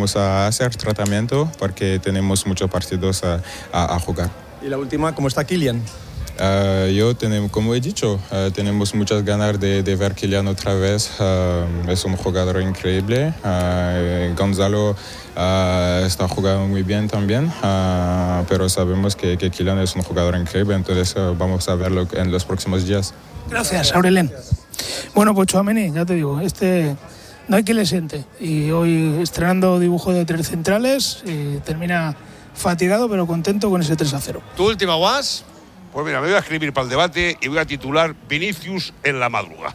vamos a hacer tratamiento porque tenemos muchos partidos a jugar. Y la última, ¿cómo está Kylian? Como he dicho, tenemos muchas ganas de ver Kylian otra vez. Es un jugador increíble. Gonzalo está jugando muy bien también, pero sabemos que Kylian es un jugador increíble, entonces vamos a verlo en los próximos días. Gracias, Aurelén. Bueno, pues Tchouaméni, ya te digo, no hay quien le siente. Y hoy estrenando dibujo de tres centrales, termina fatigado pero contento con ese 3-0. ¿Tu última, Guas? Pues mira, me voy a escribir para el debate y voy a titular Vinicius en la madruga.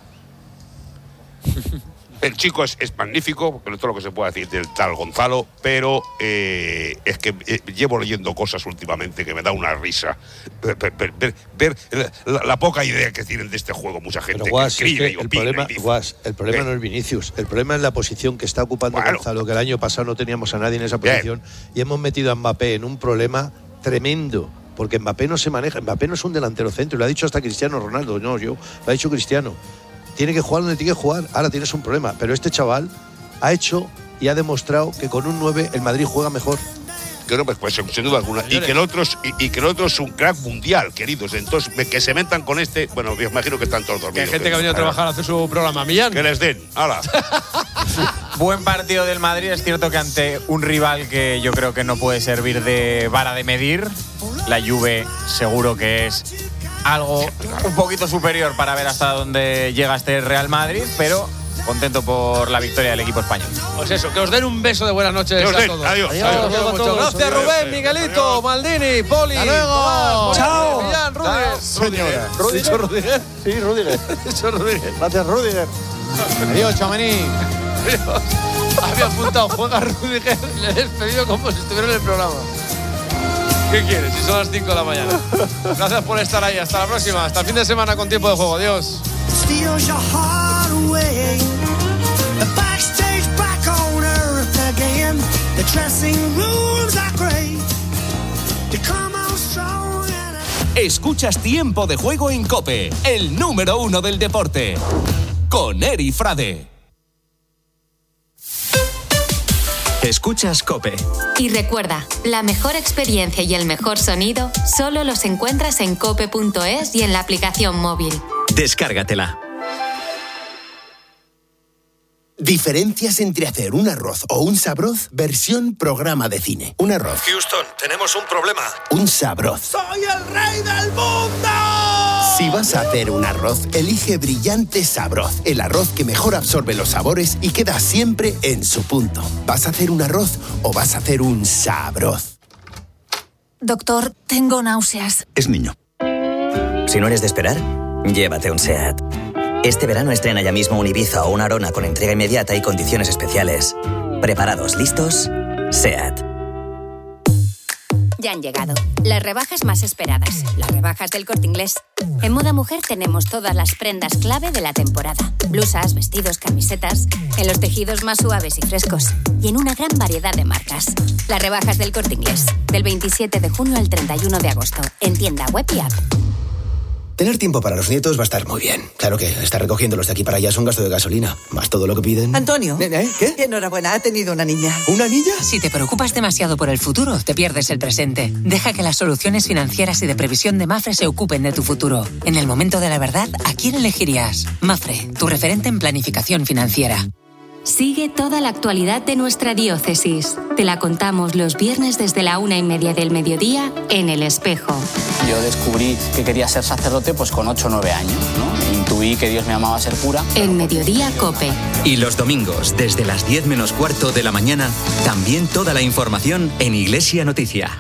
El chico es magnífico, porque no es todo lo que se puede decir del tal Gonzalo, pero es que llevo leyendo cosas últimamente que me da una risa. Ver la poca idea que tienen de este juego mucha gente. Pero, Guas, que escribe el problema no es Vinicius, el problema es la posición que está ocupando Gonzalo, que el año pasado no teníamos a nadie en esa posición, y hemos metido a Mbappé en un problema tremendo. Porque Mbappé no se maneja, Mbappé no es un delantero centro, y lo ha dicho hasta Cristiano Ronaldo, lo ha dicho Cristiano. Tiene que jugar donde tiene que jugar, ahora tienes un problema. Pero este chaval ha hecho y ha demostrado que con un 9 el Madrid juega mejor. Claro, pues sin duda alguna. Y que el otro es un crack mundial, queridos. Entonces, que se metan con este, bueno, me imagino que están todos dormidos. Que hay gente que ha venido a trabajar a hacer su programa. Millán. Que les den, hala. Buen partido del Madrid, es cierto que ante un rival que yo creo que no puede servir de vara de medir, la Juve seguro que es algo un poquito superior para ver hasta dónde llega este Real Madrid, pero contento por la victoria del equipo español. Pues eso, que os den un beso de buenas noches a todos. Adiós. Gracias, Rubén, Miguelito, Maldini, Poli. ¡Hasta luego! ¡Chao! Millán, Rudiger. Señora. ¿Rudiger? ¿Rudiger? Sí, Rudiger. Gracias, Rudiger. Adiós, Tchouaméni. Había apuntado, juega Rudiger, le he despedido como si estuviera en el programa. ¿Qué quieres? Si son las 5 de la mañana. Gracias por estar ahí. Hasta la próxima. Hasta el fin de semana con Tiempo de Juego. Adiós. Escuchas Tiempo de Juego en COPE, el número 1 del deporte. Con Eri Frade. Escuchas COPE. Y recuerda, la mejor experiencia y el mejor sonido solo los encuentras en cope.es y en la aplicación móvil. Descárgatela. Diferencias entre hacer un arroz o un sabroz, versión programa de cine. Un arroz. Houston, tenemos un problema. Un sabroz. ¡Soy el rey del mundo! Si vas a hacer un arroz, elige Brillante Sabroz, el arroz que mejor absorbe los sabores y queda siempre en su punto. ¿Vas a hacer un arroz o vas a hacer un sabroz? Doctor, tengo náuseas. Es niño. Si no eres de esperar, llévate un SEAT. Este verano estrena ya mismo un Ibiza o una Arona con entrega inmediata y condiciones especiales. ¿Preparados? ¿Listos? SEAT. Ya han llegado las rebajas más esperadas, las rebajas del Corte Inglés. En Moda Mujer tenemos todas las prendas clave de la temporada. Blusas, vestidos, camisetas, en los tejidos más suaves y frescos y en una gran variedad de marcas. Las rebajas del Corte Inglés, del 27 de junio al 31 de agosto, en tienda web y app. Tener tiempo para los nietos va a estar muy bien. Claro que estar recogiéndolos de aquí para allá es un gasto de gasolina, más todo lo que piden. Antonio. ¿Qué? Enhorabuena, ha tenido una niña. ¿Una niña? Si te preocupas demasiado por el futuro, te pierdes el presente. Deja que las soluciones financieras y de previsión de Mafre se ocupen de tu futuro. En el momento de la verdad, ¿a quién elegirías? Mafre, tu referente en planificación financiera. Sigue toda la actualidad de nuestra diócesis. Te la contamos los viernes desde la 1:30 del mediodía en El Espejo. Yo descubrí que quería ser sacerdote pues con 8 o 9 años, ¿no? Intuí que Dios me llamaba a ser cura. En Mediodía COPE. Y los domingos, desde las 10 menos cuarto de la mañana, también toda la información en Iglesia Noticia.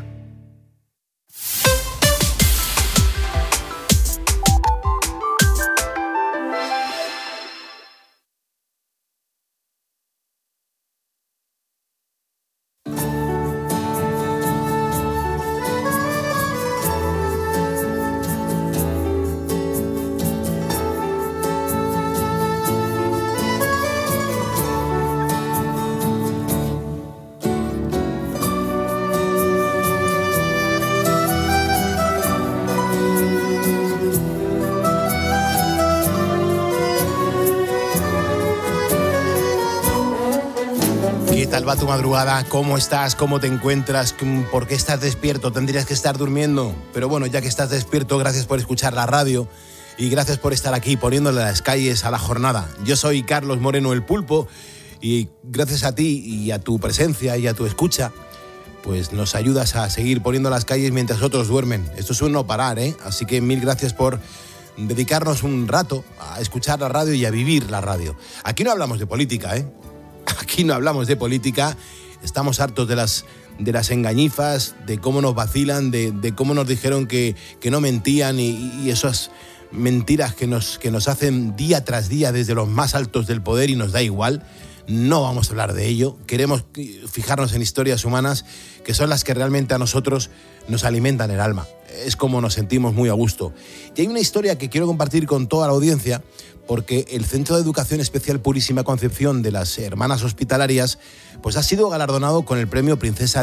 tal va tu madrugada? ¿Cómo estás? ¿Cómo te encuentras? ¿Por qué estás despierto? Tendrías que estar durmiendo. Pero bueno, ya que estás despierto, gracias por escuchar la radio y gracias por estar aquí poniéndole las calles a la jornada. Yo soy Carlos Moreno el Pulpo y gracias a ti y a tu presencia y a tu escucha, pues nos ayudas a seguir poniendo las calles mientras otros duermen. Esto es un no parar, ¿eh? Así que mil gracias por dedicarnos un rato a escuchar la radio y a vivir la radio. Aquí no hablamos de política, ¿eh? Aquí no hablamos de política. Estamos hartos de las engañifas, de cómo nos vacilan, de cómo nos dijeron que no mentían y esas mentiras que nos hacen día tras día desde los más altos del poder y nos da igual. No vamos a hablar de ello. Queremos fijarnos en historias humanas que son las que realmente a nosotros nos alimentan el alma. Es como nos sentimos muy a gusto. Y hay una historia que quiero compartir con toda la audiencia porque el Centro de Educación Especial Purísima Concepción de las Hermanas Hospitalarias pues ha sido galardonado con el premio Princesa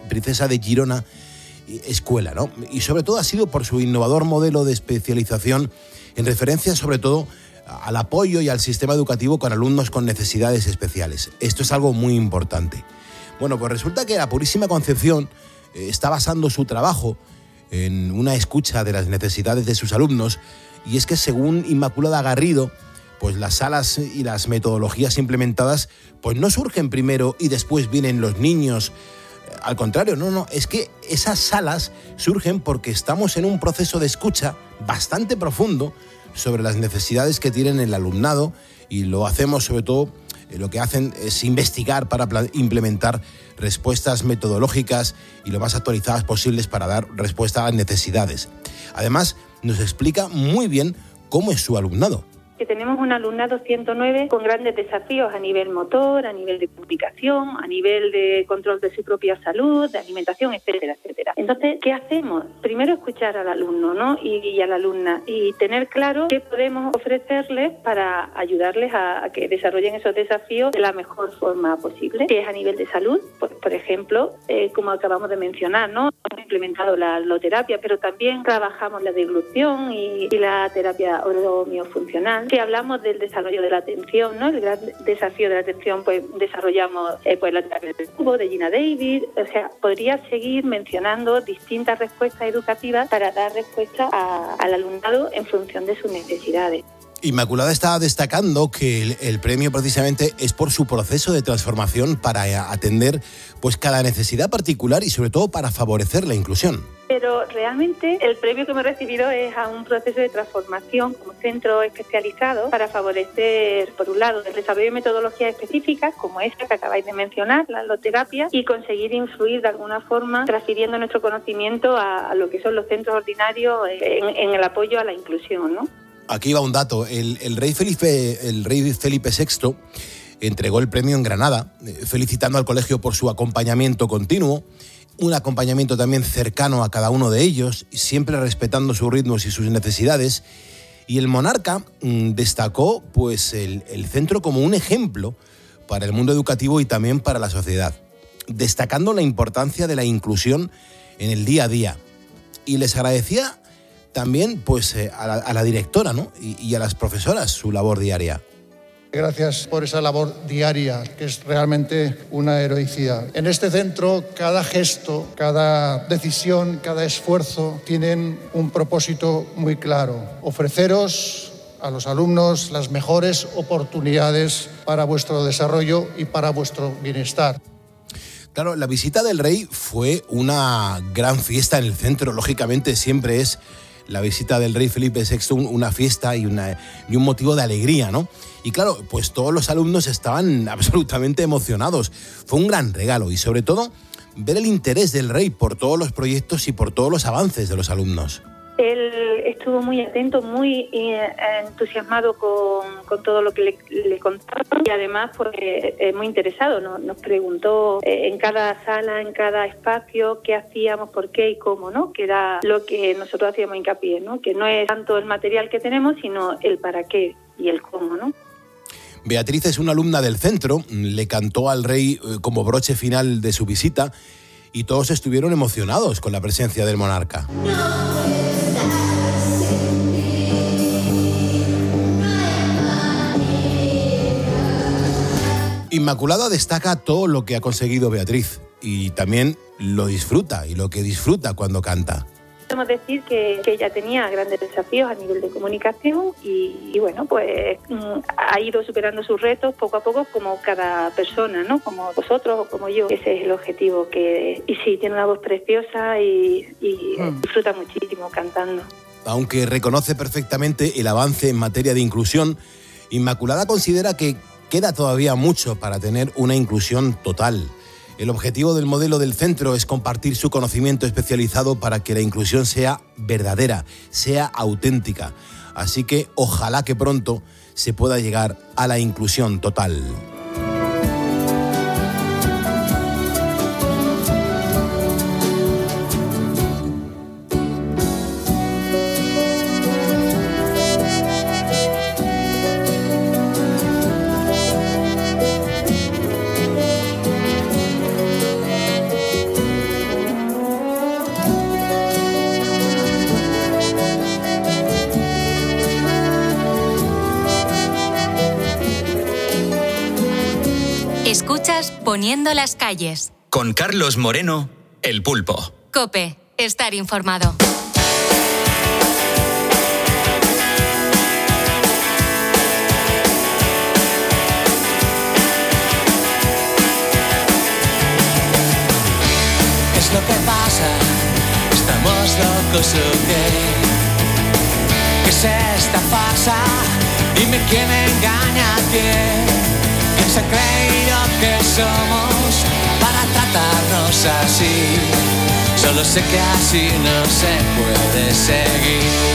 de Girona Escuela, ¿no? Y sobre todo ha sido por su innovador modelo de especialización en referencia sobre todo al apoyo y al sistema educativo con alumnos con necesidades especiales. Esto es algo muy importante. Bueno, pues resulta que la Purísima Concepción está basando su trabajo en una escucha de las necesidades de sus alumnos y es que según Inmaculada Garrido, pues las salas y las metodologías implementadas pues no surgen primero y después vienen los niños. Al contrario, no, es que esas salas surgen porque estamos en un proceso de escucha bastante profundo sobre las necesidades que tienen el alumnado y lo hacemos sobre todo, lo que hacen es investigar para implementar respuestas metodológicas y lo más actualizadas posibles para dar respuesta a las necesidades. Además, nos explica muy bien cómo es su alumnado. Que tenemos un alumnado 109 con grandes desafíos a nivel motor, a nivel de comunicación, a nivel de control de su propia salud, de alimentación, etcétera, etcétera. Entonces, ¿qué hacemos? Primero escuchar al alumno, ¿no? y a la alumna y tener claro qué podemos ofrecerles para ayudarles a que desarrollen esos desafíos de la mejor forma posible. Que es a nivel de salud, por ejemplo, como acabamos de mencionar, ¿no? Hemos implementado la aloterapia, pero también trabajamos la deglución y la terapia oromiofuncional. Si hablamos del desarrollo de la atención, ¿no? El gran desafío de la atención, pues desarrollamos pues la terapia del cubo de Gina Davis. O sea, podría seguir mencionando distintas respuestas educativas para dar respuesta al alumnado en función de sus necesidades. Inmaculada está destacando que el premio precisamente es por su proceso de transformación para atender pues cada necesidad particular y sobre todo para favorecer la inclusión. Pero realmente el premio que hemos recibido es a un proceso de transformación como centro especializado para favorecer, por un lado, el desarrollo de metodologías específicas como esta que acabáis de mencionar, la aloterapia, y conseguir influir de alguna forma transfiriendo nuestro conocimiento a lo que son los centros ordinarios en el apoyo a la inclusión, ¿no? Aquí va un dato. El rey Felipe VI entregó el premio en Granada, felicitando al colegio por su acompañamiento continuo, un acompañamiento también cercano a cada uno de ellos, siempre respetando sus ritmos y sus necesidades. Y el monarca destacó pues, el centro como un ejemplo para el mundo educativo y también para la sociedad, destacando la importancia de la inclusión en el día a día. Y les agradecía también pues, a la directora, ¿no? y a las profesoras su labor diaria. Gracias por esa labor diaria, que es realmente una heroicidad. En este centro, cada gesto, cada decisión, cada esfuerzo tienen un propósito muy claro: ofreceros a los alumnos las mejores oportunidades para vuestro desarrollo y para vuestro bienestar. Claro, la visita del rey fue una gran fiesta en el centro, lógicamente siempre es la visita del rey Felipe VI una fiesta y un motivo de alegría, ¿no? Y claro, pues todos los alumnos estaban absolutamente emocionados. Fue un gran regalo y sobre todo ver el interés del rey por todos los proyectos y por todos los avances de los alumnos. Él estuvo muy atento, muy entusiasmado con todo lo que le contaba y además pues, muy interesado. Nos preguntó en cada sala, en cada espacio, qué hacíamos, por qué y cómo, ¿no? Que era lo que nosotros hacíamos hincapié, ¿no? Que no es tanto el material que tenemos, sino el para qué y el cómo, ¿no? Beatriz es una alumna del centro, le cantó al rey como broche final de su visita y todos estuvieron emocionados con la presencia del monarca. Inmaculada destaca todo lo que ha conseguido Beatriz y también lo disfruta y lo que disfruta cuando canta. Podemos decir que ella tenía grandes desafíos a nivel de comunicación y bueno, pues ha ido superando sus retos poco a poco como cada persona, ¿no? Como vosotros o como yo. Ese es el objetivo. Y sí, tiene una voz preciosa y disfruta muchísimo cantando. Aunque reconoce perfectamente el avance en materia de inclusión, Inmaculada considera que queda todavía mucho para tener una inclusión total. El objetivo del modelo del centro es compartir su conocimiento especializado para que la inclusión sea verdadera, sea auténtica. Así que ojalá que pronto se pueda llegar a la inclusión total. Escuchas Poniendo las calles. Con Carlos Moreno, El Pulpo. COPE, estar informado. ¿Qué es lo que pasa? ¿Estamos locos o qué? ¿Qué es esta farsa? Dime quién engaña a quién. ¿Quién se ha creído que somos para tratarnos así? Solo sé que así no se puede seguir.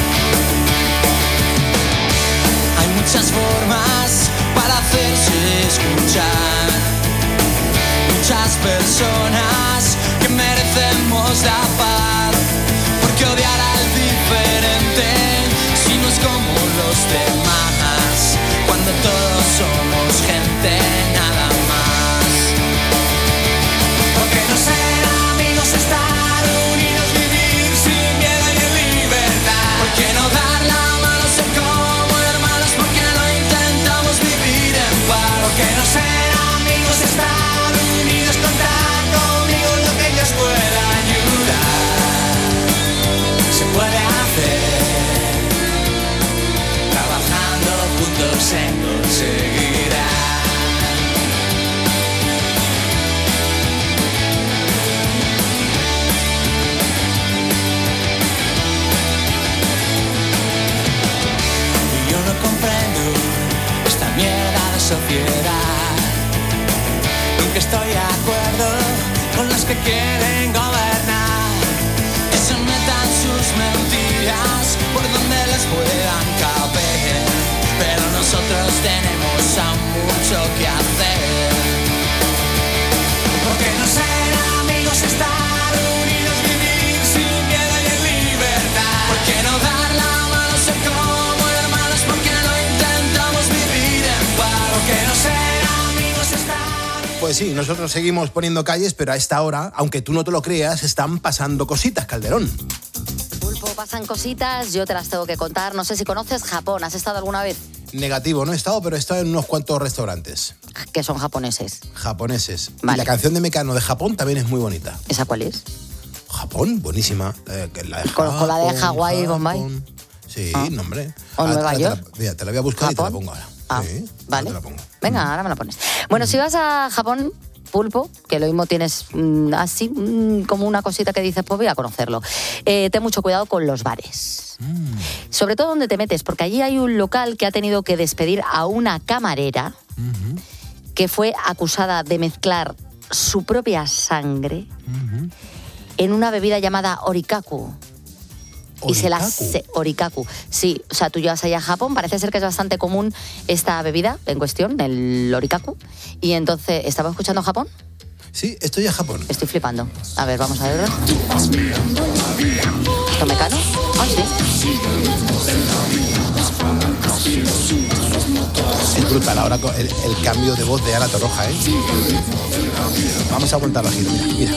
Hay muchas formas para hacerse escuchar. Muchas personas que merecemos la paz. Porque odiar al diferente si no es como los demás? Cuando todos somos gente nada más. ¿Por qué no ser amigos, estar unidos, vivir sin miedo y en libertad? ¿Por qué no dar la mano, ser como hermanos? ¿Por qué no intentamos vivir en paz? ¿Por qué no ser amigos, estar unidos, contar conmigo lo que Dios pueda ayudar? Se puede hacer. Trabajando juntos se conseguirá. Y yo no comprendo esta mierda de sociedad. Nunca estoy de acuerdo con los que quieren gobernar. Que se metan sus mentiras por donde les puedan caber. Pero nosotros tenemos aún mucho que hacer. ¿Por qué no ser amigos, estar unidos, vivir sin miedo y en libertad? ¿Por qué no dar la mano, ser como hermanos? ¿Por qué no intentamos vivir en paz? ¿Por qué no ser amigos, estar... Pues sí, nosotros seguimos poniendo calles, pero a esta hora, aunque tú no te lo creas, están pasando cositas, Calderón. Pulpo, pasan cositas, yo te las tengo que contar. No sé si conoces Japón, ¿has estado alguna vez? Negativo, no he estado, pero he estado en unos cuantos restaurantes. Que son japoneses. Japoneses. Vale. Y la canción de Mecano de Japón también es muy bonita. ¿Esa cuál es? Japón, buenísima. Conozco la de Hawái y Bombay. Sí, no, hombre. ¿O Nueva York? Te la voy a buscar ¿Japón? y te la pongo ahora. Ah, sí, vale. te la pongo. Venga, ahora me la pones. Bueno, si vas a Japón, Pulpo, que lo mismo tienes así como una cosita que dices, pues voy a conocerlo. Ten mucho cuidado con los bares. Sobre todo donde te metes, porque allí hay un local que ha tenido que despedir a una camarera que fue acusada de mezclar su propia sangre en una bebida llamada orikaku. Y orikaku. Sí, o sea, tú llevas allá a Japón, parece ser que es bastante común esta bebida en cuestión, el orikaku. Y entonces, ¿estaba escuchando Japón? Sí, estoy a Japón. Estoy flipando. A ver, vamos a verlo. ¿Esto Mecano? Ah, sí. Es brutal ahora el cambio de voz de Ana Torroja, ¿eh? Vamos a aguantarlo aquí, mira.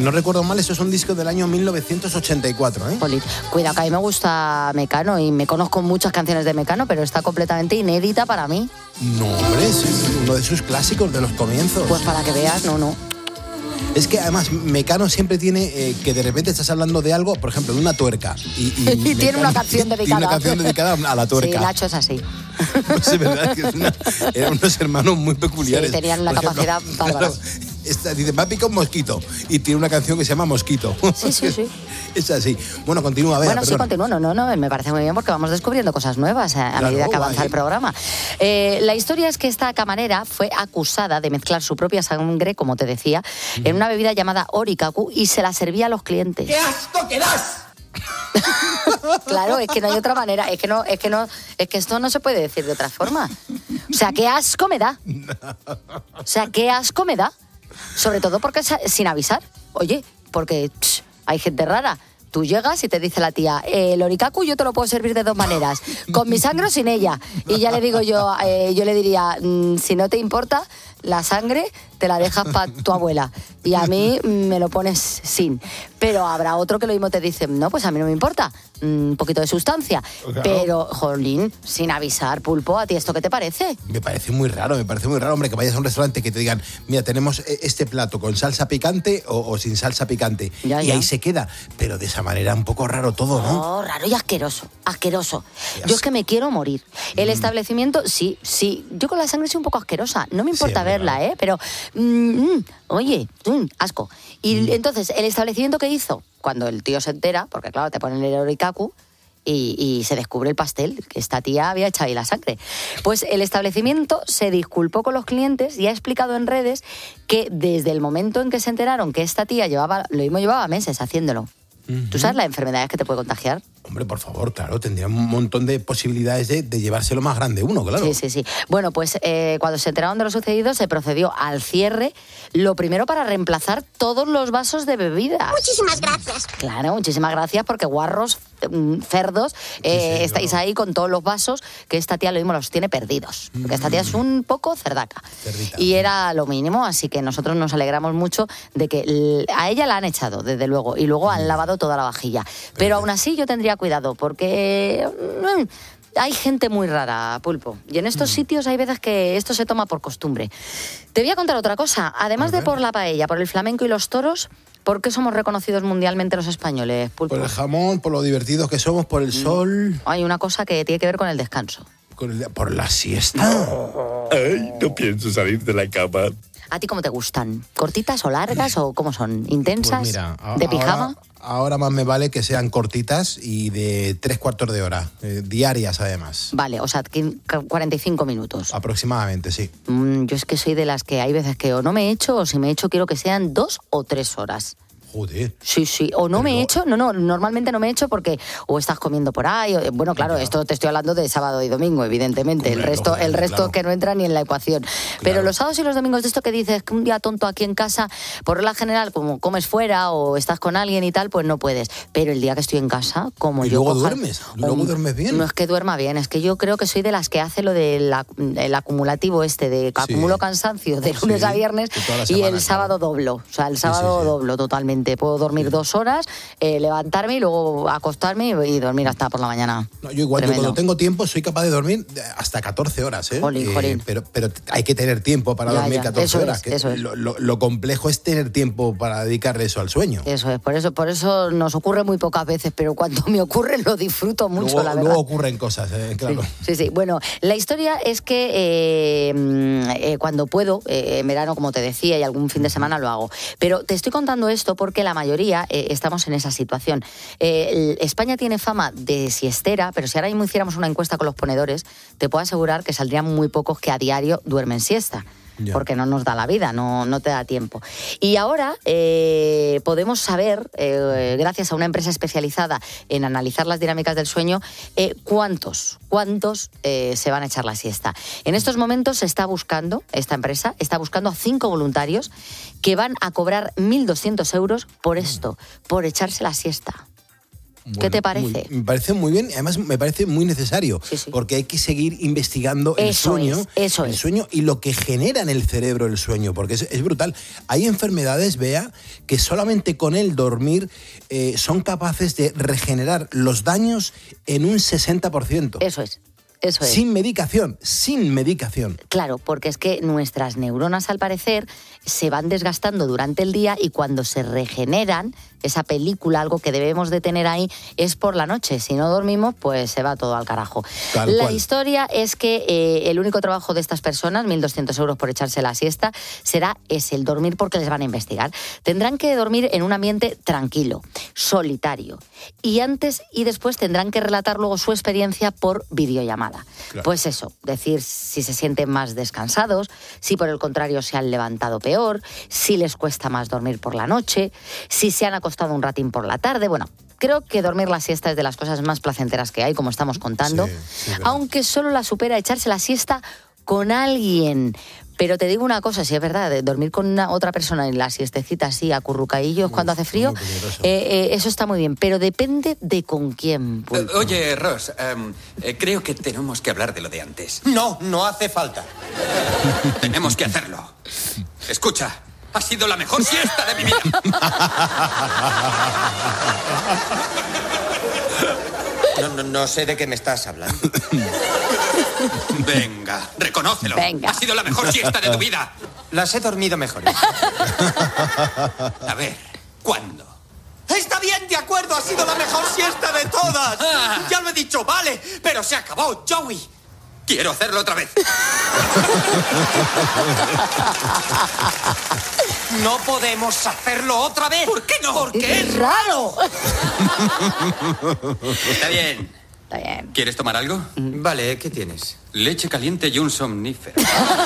no recuerdo mal, eso es un disco del año 1984, ¿eh? Jolín. Cuidado, que a mí me gusta Mecano y me conozco muchas canciones de Mecano, pero está completamente inédita para mí. No, hombre, es uno de sus clásicos de los comienzos. Pues para que veas, no. Es que además Mecano siempre tiene que de repente estás hablando de algo, por ejemplo, de una tuerca. Y tiene una canción dedicada. Tiene una canción dedicada a la tuerca. Sí, Nacho es así. Pues es verdad que eran unos hermanos muy peculiares. Sí, tenían una capacidad bárbara. Dice, me ha picado un mosquito. Y tiene una canción que se llama Mosquito. Sí. Es así. Bueno, continúa, Bea, Bueno, sí, continúo. No, me parece muy bien porque vamos descubriendo cosas nuevas a medida que avanza el programa. La historia es que esta camarera fue acusada de mezclar su propia sangre, como te decía, en una bebida llamada orikaku y se la servía a los clientes. ¡Qué asco que das! Claro, es que no hay otra manera, es que esto no se puede decir de otra forma. O sea, qué asco me da. Sobre todo porque sin avisar. Oye, porque hay gente rara. Tú llegas y te dice la tía, el orikaku yo te lo puedo servir de dos maneras, con mi sangre o sin ella. Y ya le digo yo le diría, si no te importa, la sangre te la dejas para tu abuela y a mí me lo pones sin. Pero habrá otro que lo mismo te dice, no, pues a mí no me importa, un poquito de sustancia. Claro. Pero, jolín, sin avisar, Pulpo, ¿a ti esto qué te parece? Me parece muy raro, hombre, que vayas a un restaurante que te digan, mira, tenemos este plato con salsa picante o sin salsa picante. Ya. Ahí se queda. Pero de esa manera un poco raro todo, ¿no? Raro y asqueroso. Yo es que me quiero morir. El establecimiento, sí, yo con la sangre soy un poco asquerosa. No me importa verla, pero... oye, asco. Y entonces, el establecimiento que hizo, cuando el tío se entera, porque claro, te ponen el orikaku y se descubre el pastel, que esta tía había echado ahí la sangre. Pues el establecimiento se disculpó con los clientes y ha explicado en redes que desde el momento en que se enteraron que esta tía llevaba meses haciéndolo. ¿Tú sabes las enfermedades que te puede contagiar? Hombre, por favor, claro, tendría un montón de posibilidades de llevárselo más grande uno, claro. Sí. Bueno, pues cuando se enteraron de lo sucedido, se procedió al cierre, lo primero para reemplazar todos los vasos de bebida. Muchísimas gracias. Claro, muchísimas gracias, porque guarros, cerdos, estáis ahí con todos los vasos, que esta tía lo mismo los tiene perdidos, porque esta tía es un poco cerdaca. Cerdita. Y era lo mínimo, así que nosotros nos alegramos mucho de que a ella la han echado, desde luego, y luego han lavado toda la vajilla. Pero aún así yo tendría cuidado, porque hay gente muy rara, Pulpo. Y en estos sitios hay veces que esto se toma por costumbre. Te voy a contar otra cosa. Además de por la paella, por el flamenco y los toros, ¿por qué somos reconocidos mundialmente los españoles, Pulpo? Por el jamón, por lo divertidos que somos, por el sol. Hay una cosa que tiene que ver con el descanso. Por la siesta. No pienso salir de la cama. ¿A ti cómo te gustan? ¿Cortitas o largas o cómo son? ¿Intensas? Pues mira, ¿de pijama? Ahora más me vale que sean cortitas y de 3/4 de hora, diarias además. Vale, o sea, 45 minutos. Aproximadamente, sí. Yo es que soy de las que hay veces que o no me echo, o si me echo quiero que sean 2 o 3 horas. Joder. Sí. O no me echo, normalmente no me echo porque o estás comiendo por ahí, bueno, claro, esto te estoy hablando de sábado y domingo, evidentemente. El resto claro, que no entra ni en la ecuación. Claro. Pero los sábados y los domingos de esto que dices que un día tonto aquí en casa, por regla general, como comes fuera o estás con alguien y tal, pues no puedes. Pero el día que estoy en casa, como ¿Y yo... luego duermes? ¿Luego duermes bien? No es que duerma bien, es que yo creo que soy de las que hace lo del acumulativo de acumulo cansancio de lunes a viernes y el sábado doblo. O sea, el sábado doblo totalmente. Puedo dormir 2 horas, levantarme y luego acostarme y dormir hasta por la mañana. No, yo igual, yo cuando tengo tiempo soy capaz de dormir hasta 14 horas. Jolín. Pero hay que tener tiempo para dormir 14 horas. Lo complejo es tener tiempo para dedicarle eso al sueño. Eso es, por eso nos ocurre muy pocas veces, pero cuando me ocurre lo disfruto mucho, la verdad. Luego ocurren cosas, claro. Sí. Bueno, la historia es que cuando puedo, en verano, como te decía, y algún fin de semana lo hago. Pero te estoy contando esto porque la mayoría estamos en esa situación. España tiene fama de siestera, pero si ahora mismo hiciéramos una encuesta con los ponedores, te puedo asegurar que saldrían muy pocos que a diario duermen siesta. Porque no nos da la vida, no te da tiempo. Y ahora podemos saber, gracias a una empresa especializada en analizar las dinámicas del sueño, cuántos se van a echar la siesta. En estos momentos esta empresa está buscando a 5 voluntarios que van a cobrar 1.200 euros por esto, por echarse la siesta. Bueno, ¿qué te parece? Me parece muy bien, además me parece muy necesario, porque hay que seguir investigando el sueño y lo que genera en el cerebro el sueño, porque es brutal. Hay enfermedades, Bea, que solamente con el dormir son capaces de regenerar los daños en un 60%. Eso es. Sin medicación. Claro, porque es que nuestras neuronas, al parecer, se van desgastando durante el día y cuando se regeneran, esa película, algo que debemos de tener ahí, es por la noche. Si no dormimos, pues se va todo al carajo. La historia es que el único trabajo de estas personas, 1.200 euros por echarse la siesta, es el dormir porque les van a investigar. Tendrán que dormir en un ambiente tranquilo, solitario. Y antes y después tendrán que relatar luego su experiencia por videollamada. Claro. Pues eso, decir si se sienten más descansados, si por el contrario se han levantado peor, si les cuesta más dormir por la noche, si se han acostado un ratín por la tarde. Bueno, creo que dormir la siesta es de las cosas más placenteras que hay, como estamos contando, aunque solo la supera echarse la siesta con alguien. Pero te digo una cosa, si es verdad, de dormir con otra persona en la siestecita así, acurrucadillos cuando hace frío, eso está muy bien, pero depende de con quién. Oye, Ross, creo que tenemos que hablar de lo de antes. No hace falta. Tenemos que hacerlo. Escucha, ha sido la mejor siesta de mi vida. No sé de qué me estás hablando. Venga, reconócelo. Venga. Ha sido la mejor siesta de tu vida. Las he dormido mejor. A ver, ¿cuándo? Está bien, de acuerdo, ha sido la mejor siesta de todas. Ya lo he dicho, vale, pero se acabó, Joey. Quiero hacerlo otra vez. No podemos hacerlo otra vez. ¿Por qué no? Porque es raro. Está bien. Está bien. ¿Quieres tomar algo? Vale, ¿qué tienes? Leche caliente y un somnífero.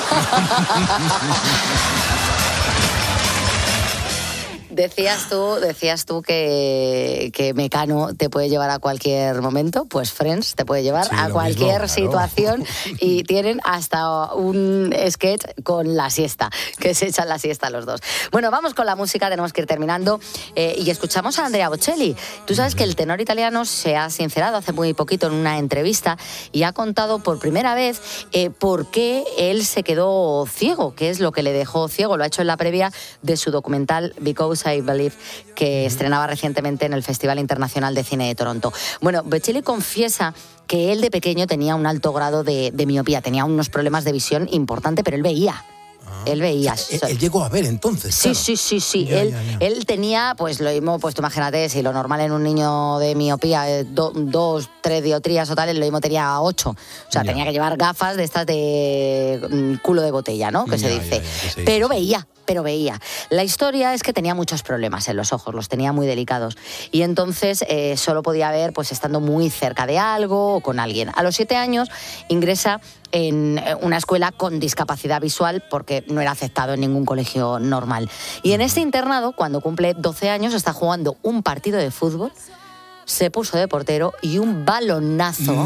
Decías tú que Mecano te puede llevar a cualquier momento, pues Friends te puede llevar a cualquier situación y tienen hasta un sketch con la siesta, que se echan la siesta los dos. Bueno, vamos con la música, tenemos que ir terminando y escuchamos a Andrea Bocelli. Tú sabes que el tenor italiano se ha sincerado hace muy poquito en una entrevista y ha contado por primera vez por qué él se quedó ciego, qué es lo que le dejó ciego. Lo ha hecho en la previa de su documental Because I Believe, que estrenaba recientemente en el Festival Internacional de Cine de Toronto. Bueno, Bocelli confiesa que él de pequeño tenía un alto grado de miopía, tenía unos problemas de visión importante, pero él veía. Él veía. Él llegó a ver entonces. Sí, claro. Sí. Él tenía, pues lo mismo, pues tú imagínate, si lo normal en un niño de miopía, 2, 3 dioptrías o tal, lo mismo tenía 8. O sea, tenía que llevar gafas de estas de culo de botella, ¿no? Que se dice. Pero veía. La historia es que tenía muchos problemas en los ojos, los tenía muy delicados. Y entonces solo podía ver pues estando muy cerca de algo o con alguien. A los 7 años ingresa en una escuela con discapacidad visual porque no era aceptado en ningún colegio normal. Y en este internado, cuando cumple 12 años, está jugando un partido de fútbol, se puso de portero y un balonazo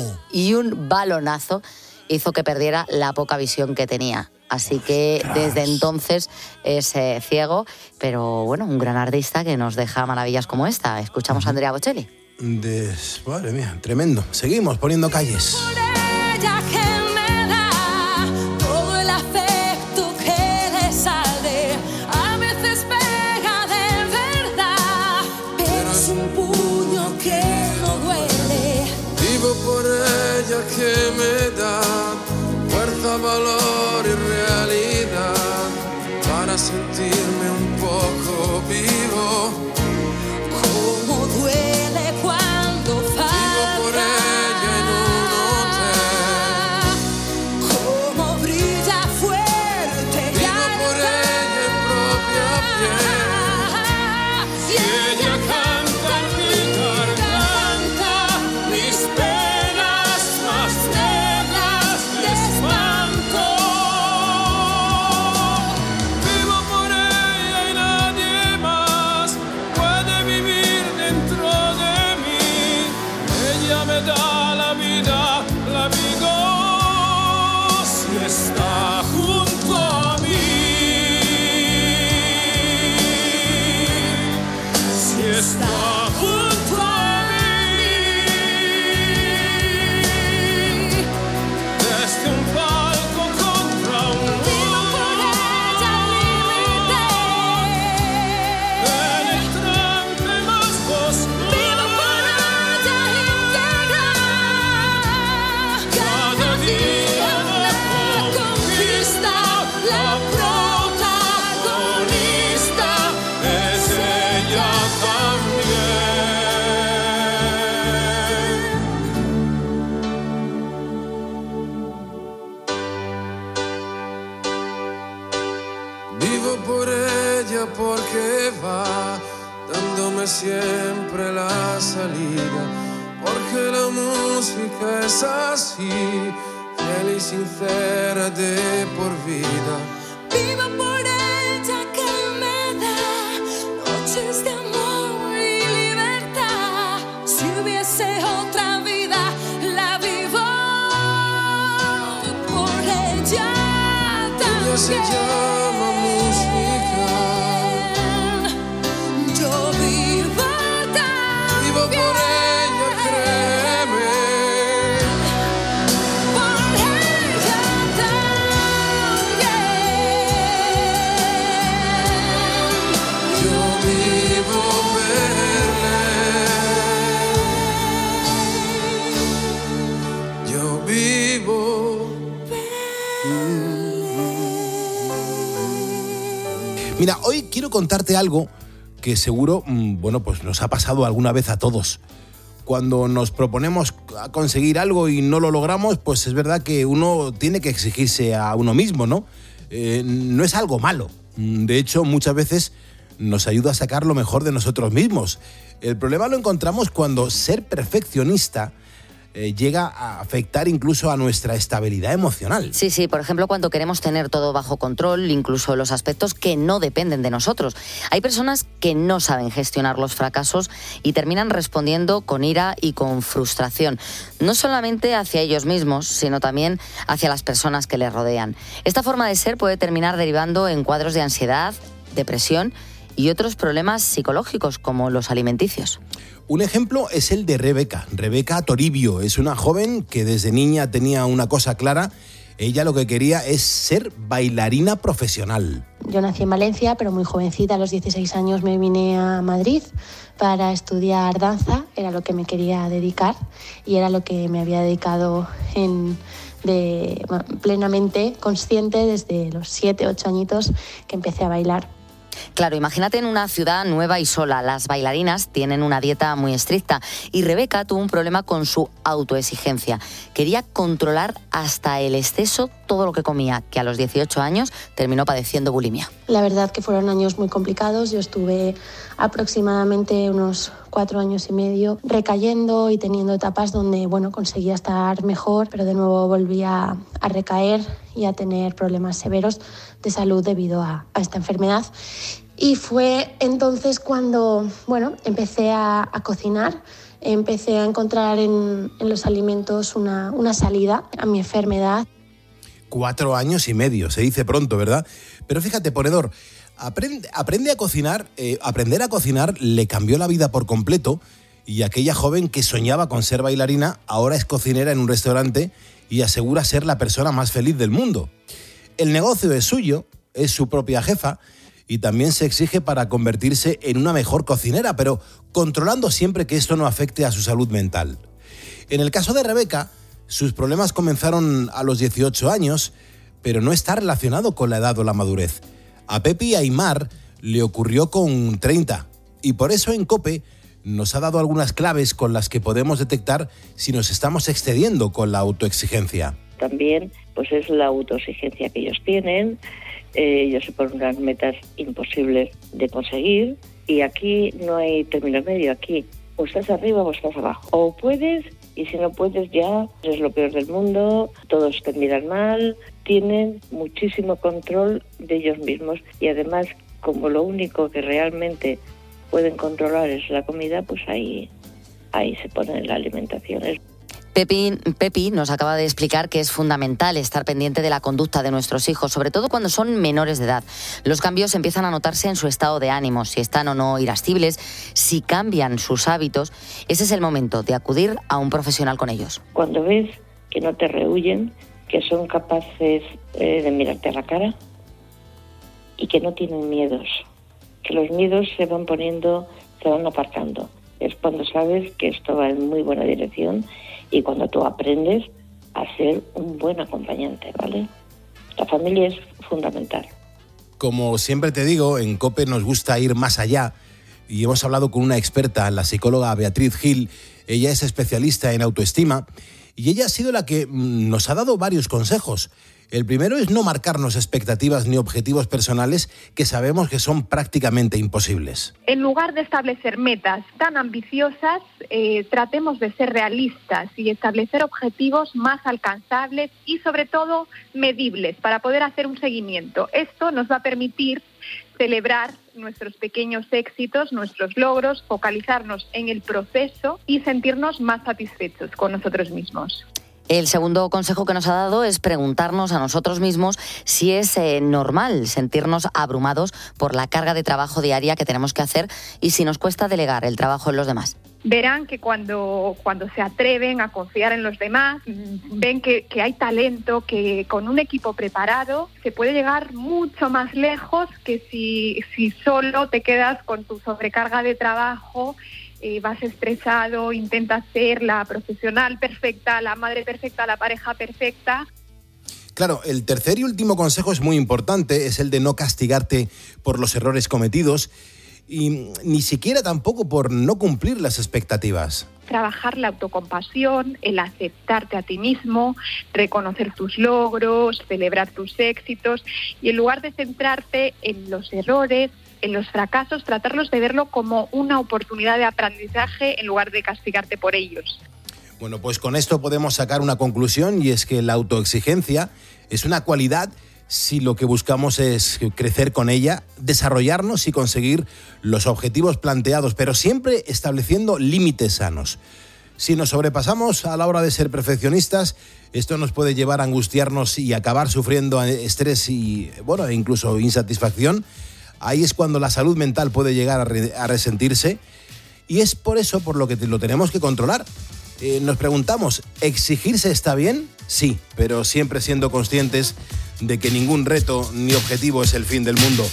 hizo que perdiera la poca visión que tenía. Así que desde entonces es ciego, pero bueno, un gran artista que nos deja maravillas como esta. Escuchamos a Andrea Bocelli. Madre mía, tremendo. Seguimos poniendo calles. Que me da fuerza, valor y realidad para sentirme un poco vivo. Cómo duele cuando falta. Vivo por ella en un hotel. Cómo brilla fuerte. Vivo por ella en propia piel. Y ella canta en mi garganta mis penas más negras. siempre la salida, porque la música es así, fiel y sincera de por vida. Vivo por ella que me da noches de amor y libertad. Si hubiese otra vida, la vivo por ella también. Ella se llama música. Yo vivo también. Vivo por ella, créeme. Por ella también. Yo vivo verle. Yo vivo. Mira, hoy quiero contarte algo que seguro, bueno, pues nos ha pasado alguna vez a todos. Cuando nos proponemos a conseguir algo y no lo logramos, pues es verdad que uno tiene que exigirse a uno mismo, ¿no? No es algo malo. De hecho, muchas veces nos ayuda a sacar lo mejor de nosotros mismos. El problema lo encontramos cuando ser perfeccionista llega a afectar incluso a nuestra estabilidad emocional. Sí, por ejemplo, cuando queremos tener todo bajo control, incluso los aspectos que no dependen de nosotros. Hay personas que no saben gestionar los fracasos y terminan respondiendo con ira y con frustración, no solamente hacia ellos mismos, sino también hacia las personas que les rodean. Esta forma de ser puede terminar derivando en cuadros de ansiedad, depresión y otros problemas psicológicos como los alimenticios. Un ejemplo es el de Rebeca. Rebeca Toribio es una joven que desde niña tenía una cosa clara. Ella lo que quería es ser bailarina profesional. Yo nací en Valencia, pero muy jovencita, a los 16 años me vine a Madrid para estudiar danza. Era lo que me quería dedicar y era lo que me había dedicado plenamente consciente desde los 7, 8 añitos que empecé a bailar. Claro, imagínate en una ciudad nueva y sola. Las bailarinas tienen una dieta muy estricta y Rebeca tuvo un problema con su autoexigencia. Quería controlar hasta el exceso todo lo que comía, que a los 18 años terminó padeciendo bulimia. La verdad que fueron años muy complicados. Yo estuve aproximadamente unos 4 años y medio recayendo y teniendo etapas donde, bueno, conseguía estar mejor, pero de nuevo volvía a recaer y a tener problemas severos de salud debido a esta enfermedad. Y fue entonces cuando, bueno, empecé a cocinar, empecé a encontrar en los alimentos una salida a mi enfermedad. 4 años y medio, se dice pronto, ¿verdad? Pero fíjate, ponedor, aprender a cocinar le cambió la vida por completo y aquella joven que soñaba con ser bailarina ahora es cocinera en un restaurante y asegura ser la persona más feliz del mundo. El negocio es suyo, es su propia jefa y también se exige para convertirse en una mejor cocinera, pero controlando siempre que esto no afecte a su salud mental. En el caso de Rebeca, sus problemas comenzaron a los 18 años, pero no está relacionado con la edad o la madurez. A Pepi y a Aymar le ocurrió con 30 y por eso en COPE nos ha dado algunas claves con las que podemos detectar si nos estamos excediendo con la autoexigencia. También pues es la autoexigencia que ellos tienen, ellos se ponen unas metas imposibles de conseguir y aquí no hay término medio, aquí o estás arriba o estás abajo, o puedes y si no puedes ya es lo peor del mundo, todos te miran mal, tienen muchísimo control de ellos mismos y además como lo único que realmente pueden controlar es la comida, pues ahí se pone la alimentación. Pepi nos acaba de explicar que es fundamental estar pendiente de la conducta de nuestros hijos, sobre todo cuando son menores de edad. Los cambios empiezan a notarse en su estado de ánimo, si están o no irascibles, si cambian sus hábitos. Ese es el momento de acudir a un profesional con ellos. Cuando ves que no te rehuyen, que son capaces de mirarte a la cara y que no tienen miedos, que los miedos se van aparcando. Es cuando sabes que esto va en muy buena dirección y cuando tú aprendes a ser un buen acompañante, ¿vale? La familia es fundamental. Como siempre te digo, en COPE nos gusta ir más allá y hemos hablado con una experta, la psicóloga Beatriz Gil. Ella es especialista en autoestima y ella ha sido la que nos ha dado varios consejos. El primero es no marcarnos expectativas ni objetivos personales que sabemos que son prácticamente imposibles. En lugar de establecer metas tan ambiciosas, tratemos de ser realistas y establecer objetivos más alcanzables y sobre todo medibles para poder hacer un seguimiento. Esto nos va a permitir celebrar nuestros pequeños éxitos, nuestros logros, focalizarnos en el proceso y sentirnos más satisfechos con nosotros mismos. El segundo consejo que nos ha dado es preguntarnos a nosotros mismos si es normal sentirnos abrumados por la carga de trabajo diaria que tenemos que hacer y si nos cuesta delegar el trabajo en los demás. Verán que cuando se atreven a confiar en los demás, ven que hay talento, que con un equipo preparado se puede llegar mucho más lejos que si solo te quedas con tu sobrecarga de trabajo. Vas estresado, intentas ser la profesional perfecta, la madre perfecta, la pareja perfecta. Claro, el tercer y último consejo es muy importante, es el de no castigarte por los errores cometidos y ni siquiera tampoco por no cumplir las expectativas. Trabajar la autocompasión, el aceptarte a ti mismo, reconocer tus logros, celebrar tus éxitos y en lugar de centrarte en los errores, en los fracasos, tratarlos de verlo como una oportunidad de aprendizaje en lugar de castigarte por ellos. Bueno, pues con esto podemos sacar una conclusión y es que la autoexigencia es una cualidad si lo que buscamos es crecer con ella, desarrollarnos y conseguir los objetivos planteados, pero siempre estableciendo límites sanos. Si nos sobrepasamos a la hora de ser perfeccionistas, esto nos puede llevar a angustiarnos y acabar sufriendo estrés y, bueno, incluso insatisfacción. Ahí es cuando la salud mental puede llegar a resentirse y es por eso por lo que lo tenemos que controlar. Nos preguntamos, ¿exigirse está bien? Sí, pero siempre siendo conscientes de que ningún reto ni objetivo es el fin del mundo.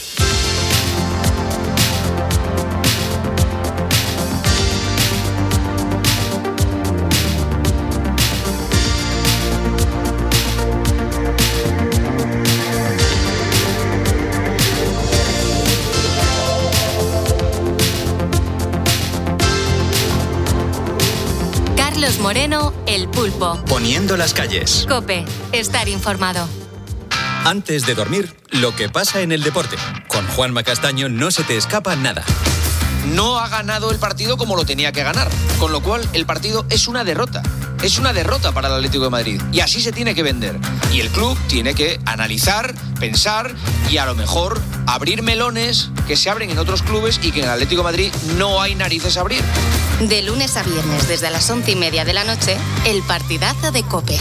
Moreno, El Pulpo. Poniendo las calles. COPE, estar informado. Antes de dormir, lo que pasa en el deporte. Con Juanma Castaño no se te escapa nada. No ha ganado el partido como lo tenía que ganar, con lo cual el partido es una derrota. Es una derrota para el Atlético de Madrid y así se tiene que vender. Y el club tiene que analizar, pensar y a lo mejor abrir melones que se abren en otros clubes y que en el Atlético de Madrid no hay narices a abrir. De lunes a viernes desde las 11:30 de la noche, el partidazo de COPE.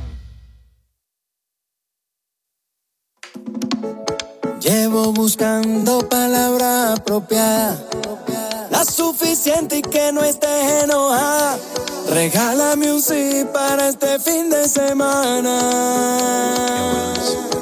Llevo buscando palabra apropiada, la suficiente y que no estés enojada. Regálame un sí para este fin de semana.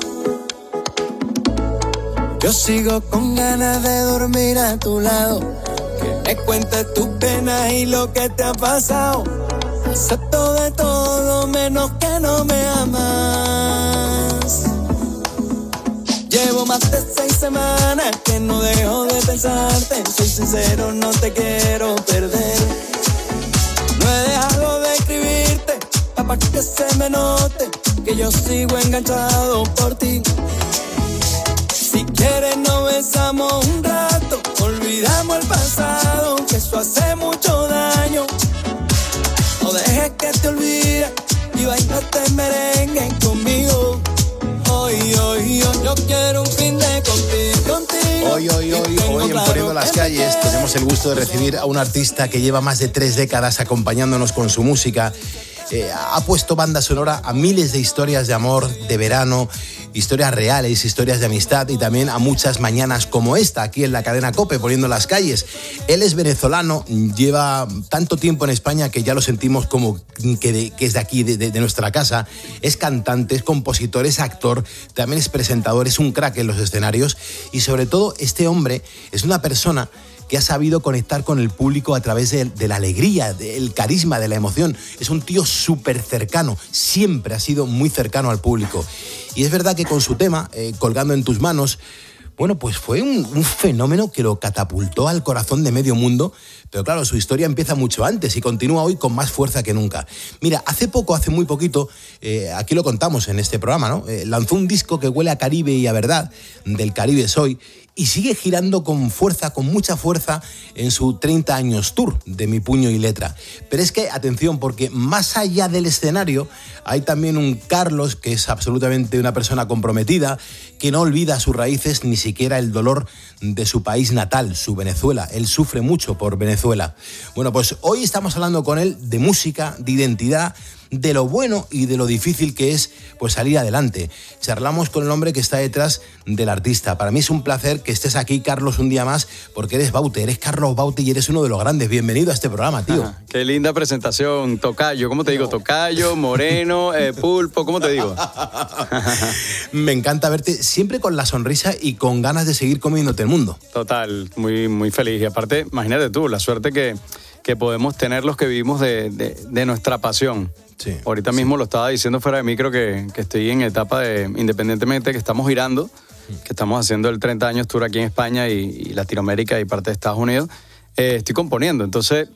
Yo sigo con ganas de dormir a tu lado, que me cuentes tus penas y lo que te ha pasado. Acepto de todo menos que no me amas. Llevo más de 6 semanas que no dejo de pensarte. Soy sincero, no te quiero perder. No he dejado de escribirte, para que se me note que yo sigo enganchado por ti. Si quieres nos besamos un rato, olvidamos el pasado, que eso hace mucho daño. No dejes que te olvides y bailate merengue conmigo. Hoy, yo quiero un fin de contigo. Hoy en Poniendo las Calles tenemos el gusto de recibir a un artista que lleva más de 3 décadas acompañándonos con su música. Ha puesto banda sonora a miles de historias de amor, de verano, historias reales, historias de amistad y también a muchas mañanas como esta, aquí en la cadena COPE, Poniendo las Calles. Él es venezolano, lleva tanto tiempo en España que ya lo sentimos como que es de aquí, de nuestra casa. Es cantante, es compositor, es actor, también es presentador, es un crack en los escenarios y sobre todo este hombre es una persona que ha sabido conectar con el público a través de la alegría, del carisma, de la emoción. Es un tío súper cercano, siempre ha sido muy cercano al público. Y es verdad que con su tema, Colgando en tus manos, Bueno, pues fue un fenómeno que lo catapultó al corazón de medio mundo, pero claro, su historia empieza mucho antes y continúa hoy con más fuerza que nunca. Mira, hace muy poquito, aquí lo contamos en este programa, ¿no? Lanzó un disco que huele a Caribe y a verdad, Del Caribe Soy, y sigue girando con fuerza, con mucha fuerza, en su 30 años tour de Mi Puño y Letra. Pero es que, atención, porque más allá del escenario hay también un Carlos que es absolutamente una persona comprometida, que no olvida sus raíces ni siquiera el dolor de su país natal, su Venezuela. Él sufre mucho por Venezuela. Bueno, pues hoy estamos hablando con él de música, de identidad, de lo bueno y de lo difícil que es pues salir adelante. Charlamos con el hombre que está detrás del artista. Para mí es un placer que estés aquí, Carlos, un día más, porque eres Baute, eres Carlos Baute y eres uno de los grandes. Bienvenido a este programa, tío. Qué linda presentación, tocayo. ¿Cómo te digo? Tocayo, moreno, pulpo, ¿cómo te digo? Me encanta verte siempre con la sonrisa y con ganas de seguir comiéndote el mundo. Total, muy, muy feliz. Y aparte, imagínate tú, la suerte que podemos tener los que vivimos de nuestra pasión. Sí, ahorita mismo lo estaba diciendo fuera de micro que estoy en etapa de, independientemente que estamos girando, que estamos haciendo el 30 años tour aquí en España y Latinoamérica y parte de Estados Unidos, estoy componiendo. Entonces,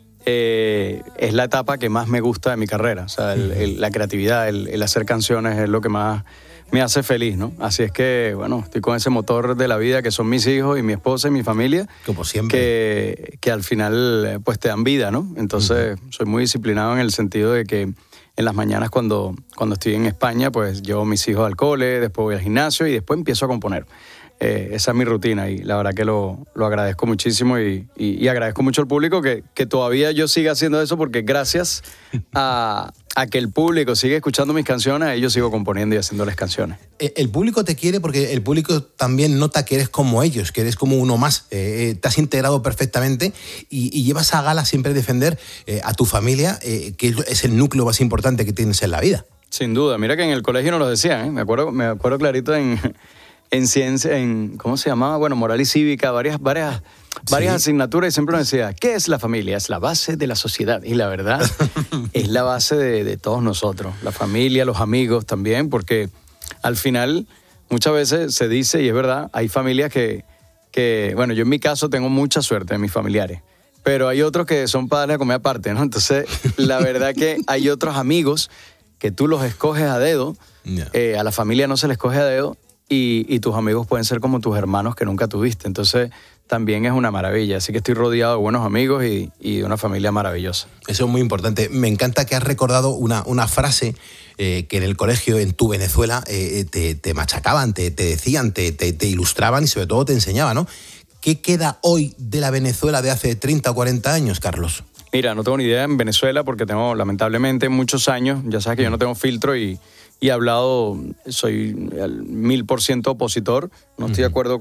es la etapa que más me gusta de mi carrera. O sea, la creatividad, el hacer canciones es lo que más me hace feliz, ¿no? Así es que, bueno, estoy con ese motor de la vida que son mis hijos y mi esposa y mi familia. Como siempre. Que al final, pues, te dan vida, ¿no? Entonces, soy muy disciplinado en el sentido de que en las mañanas cuando estoy en España, pues llevo a mis hijos al cole, después voy al gimnasio y después empiezo a componer. Esa es mi rutina y la verdad que lo agradezco muchísimo y agradezco mucho al público que todavía yo siga haciendo eso, porque gracias a que el público sigue escuchando mis canciones, a ellos sigo componiendo y haciéndoles canciones. El público te quiere porque el público también nota que eres como ellos, que eres como uno más. Te has integrado perfectamente y llevas a gala siempre defender a tu familia, que es el núcleo más importante que tienes en la vida. Sin duda. Mira que en el colegio nos lo decían, ¿eh? Me acuerdo clarito en ciencia, ¿cómo se llamaba? Bueno, moral y cívica, varias asignaturas, y siempre nos decía, ¿qué es la familia? Es la base de la sociedad. Y la verdad, es la base de todos nosotros. La familia, los amigos también, porque al final, muchas veces se dice, y es verdad, hay familias que bueno, yo en mi caso tengo mucha suerte en mis familiares, pero hay otros que son padres de comer aparte, ¿no? Entonces, la verdad que hay otros amigos que tú los escoges a dedo, a la familia no se les escoge a dedo, y tus amigos pueden ser como tus hermanos que nunca tuviste. Entonces, también es una maravilla. Así que estoy rodeado de buenos amigos y de una familia maravillosa. Eso es muy importante. Me encanta que has recordado una frase que en el colegio, en tu Venezuela, te machacaban, te decían, te ilustraban y sobre todo te enseñaban, ¿no? ¿Qué queda hoy de la Venezuela de hace 30 o 40 años, Carlos? Mira, no tengo ni idea en Venezuela porque tengo, lamentablemente, muchos años. Ya sabes que yo no tengo filtro y he hablado, soy al 1000% opositor. No estoy de acuerdo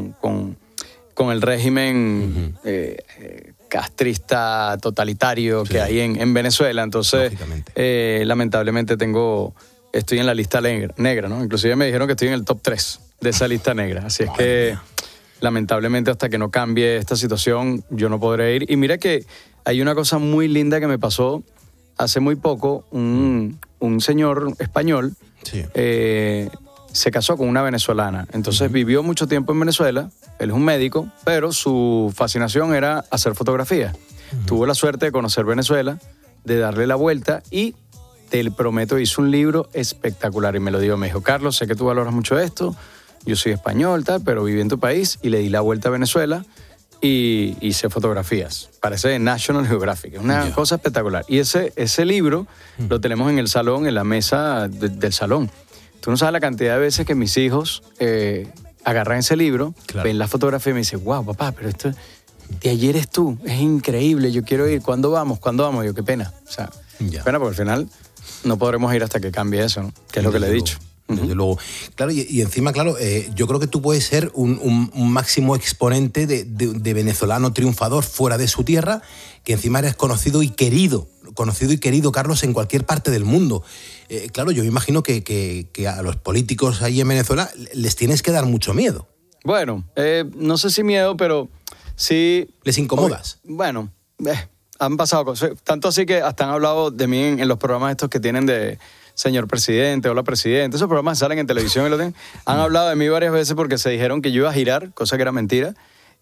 con el régimen castrista, totalitario que hay en Venezuela. Entonces, lamentablemente estoy en la lista negra, ¿no? Inclusive me dijeron que estoy en el top 3 de esa lista negra. Así es que, lamentablemente, hasta que no cambie esta situación, yo no podré ir. Y mira que hay una cosa muy linda que me pasó hace muy poco. Un señor español se casó con una venezolana. Entonces vivió mucho tiempo en Venezuela. Él es un médico, pero su fascinación era hacer fotografías. Tuvo la suerte de conocer Venezuela, de darle la vuelta y, te prometo, hizo un libro espectacular. Y me lo dijo, me dijo, Carlos, sé que tú valoras mucho esto. Yo soy español, tal, pero viví en tu país y le di la vuelta a Venezuela y hice fotografías. Parece de National Geographic. Es una cosa espectacular. Y ese libro lo tenemos en el salón, en la mesa del salón. Tú no sabes la cantidad de veces que mis hijos agarran ese libro, ven la fotografía y me dicen, wow, papá, pero esto de ayer es tú. Es increíble, yo quiero ir. ¿Cuándo vamos? Y yo, qué pena. O sea, pena porque al final no podremos ir hasta que cambie eso, ¿no? Que es lo que le he dicho. Desde luego. Claro, y encima, claro, yo creo que tú puedes ser un máximo exponente de venezolano triunfador fuera de su tierra, que encima eres conocido y querido, Carlos, en cualquier parte del mundo. Claro, yo me imagino que a los políticos ahí en Venezuela les tienes que dar mucho miedo. Bueno, no sé si miedo, pero sí... ¿Les incomodas? Bueno, han pasado cosas. Tanto así que hasta han hablado de mí en los programas estos que tienen de señor presidente, hola presidente. Esos programas salen en televisión y lo tienen. Han hablado de mí varias veces porque se dijeron que yo iba a girar, cosa que era mentira.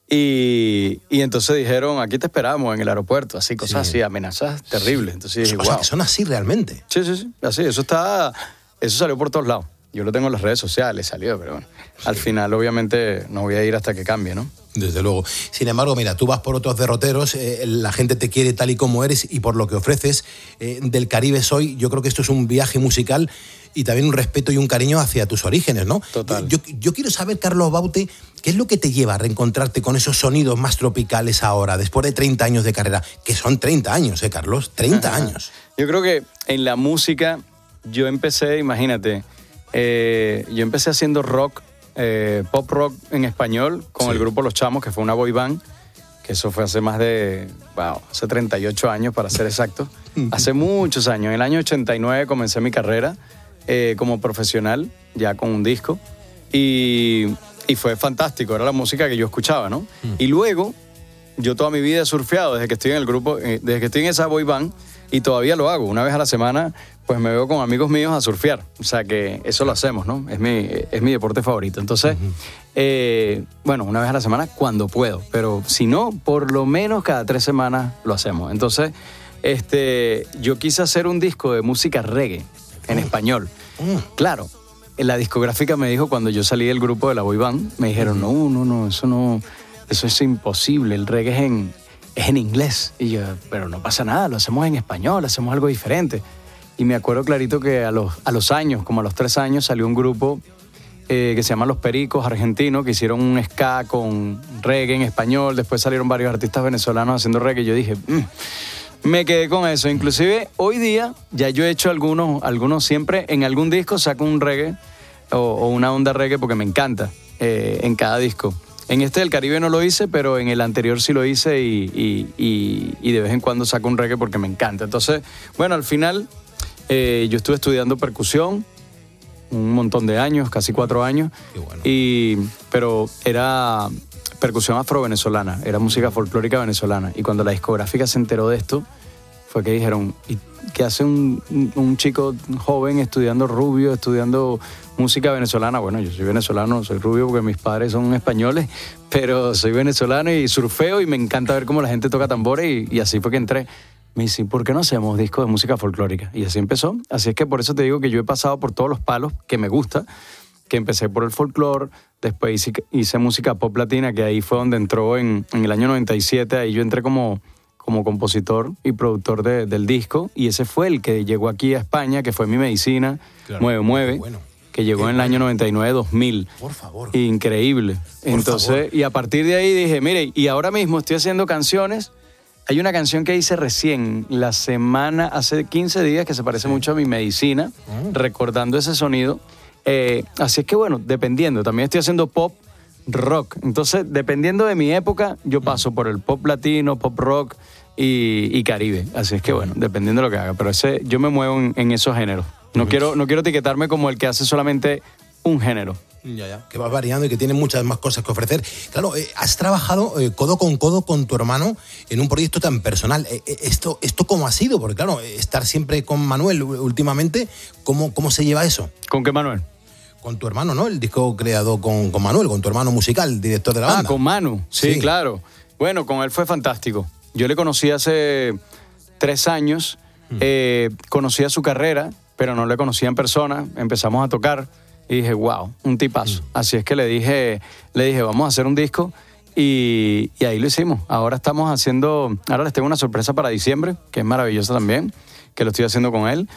Y entonces dijeron, aquí te esperamos en el aeropuerto, así, cosas así, amenazas terribles. Entonces dije, o sea, que son así realmente. Sí, así, eso salió por todos lados. Yo lo tengo en las redes sociales, salió, pero bueno, al final obviamente no voy a ir hasta que cambie, ¿no? Desde luego. Sin embargo, mira, tú vas por otros derroteros, la gente te quiere tal y como eres y por lo que ofreces. Del Caribe soy, yo creo que esto es un viaje musical y también un respeto y un cariño hacia tus orígenes, ¿no? Total. Yo quiero saber, Carlos Baute, ¿qué es lo que te lleva a reencontrarte con esos sonidos más tropicales ahora, después de 30 años de carrera? Que son 30 años, Carlos, 30 años. Yo creo que en la música yo empecé, imagínate, yo empecé haciendo rock, pop rock en español con el grupo Los Chamos, que fue una boy band, que eso fue hace más de, hace 38 años para ser exacto. Hace muchos años. En el año 89 comencé mi carrera como profesional, ya con un disco, y fue fantástico, era la música que yo escuchaba, ¿no? Y luego, yo toda mi vida he surfeado desde que estoy en el grupo, desde que estoy en esa boy band, y todavía lo hago. Una vez a la semana, pues me veo con amigos míos a surfear. O sea que eso lo hacemos, ¿no? Es mi deporte favorito. Entonces, bueno, una vez a la semana cuando puedo. Pero si no, por lo menos cada 3 semanas lo hacemos. Entonces, yo quise hacer un disco de música reggae en español. Claro, la discográfica me dijo cuando yo salí del grupo de la boy band, me dijeron, no, eso es imposible. El reggae es en inglés. Y yo, pero no pasa nada, lo hacemos en español, hacemos algo diferente. Y me acuerdo clarito que a los años, como a los 3 años, salió un grupo que se llama Los Pericos, argentinos, que hicieron un ska con reggae en español. Después salieron varios artistas venezolanos haciendo reggae. Y yo dije, me quedé con eso. Inclusive, hoy día, ya yo he hecho algunos siempre, en algún disco saco un reggae o una onda reggae porque me encanta en cada disco. En este del Caribe no lo hice, pero en el anterior sí lo hice y de vez en cuando saco un reggae porque me encanta. Entonces, bueno, al final yo estuve estudiando percusión un montón de años, casi 4 años. Qué bueno. Pero era percusión afro-venezolana, era música folclórica venezolana. Y cuando la discográfica se enteró de esto, fue que dijeron, ¿y qué hace un chico joven estudiando música venezolana? Bueno, yo soy venezolano, soy rubio porque mis padres son españoles, pero soy venezolano y surfeo y me encanta ver cómo la gente toca tambores y así fue que entré. Me dice, ¿por qué no hacemos discos de música folclórica? Y así empezó. Así es que por eso te digo que yo he pasado por todos los palos que me gusta, que empecé por el folclore, después hice música pop latina, que ahí fue donde entró en el año 97, ahí yo entré como compositor y productor del disco, y ese fue el que llegó aquí a España, que fue Mi Medicina, claro, Mueve, bueno, que llegó en el año 99-2000. Por favor. Increíble. Entonces, y a partir de ahí dije, mire, y ahora mismo estoy haciendo canciones. Hay una canción que hice recién, hace 15 días, que se parece mucho a Mi Medicina, recordando ese sonido. Así es que bueno, dependiendo, también estoy haciendo pop, rock. Entonces, dependiendo de mi época, yo paso por el pop latino, pop rock y Caribe. Así es que bueno, dependiendo de lo que haga. Pero yo me muevo en esos géneros. No quiero etiquetarme como el que hace solamente un género. Ya. Que vas variando y que tiene muchas más cosas que ofrecer. Claro, has trabajado codo con tu hermano en un proyecto tan personal. ¿Esto cómo ha sido? Porque claro, estar siempre con Manuel últimamente, ¿cómo se lleva eso? ¿Con qué Manuel? Con tu hermano, ¿no? El disco creado con Manuel, con tu hermano musical, director de la banda. Con Manu, sí, claro. Bueno, con él fue fantástico. Yo le conocí hace 3 años, conocía su carrera, pero no le conocía en persona. Empezamos a tocar y dije, wow, un tipazo. Así es que le dije, vamos a hacer un disco y ahí lo hicimos. Ahora les tengo una sorpresa para diciembre, que es maravillosa también, que lo estoy haciendo con él.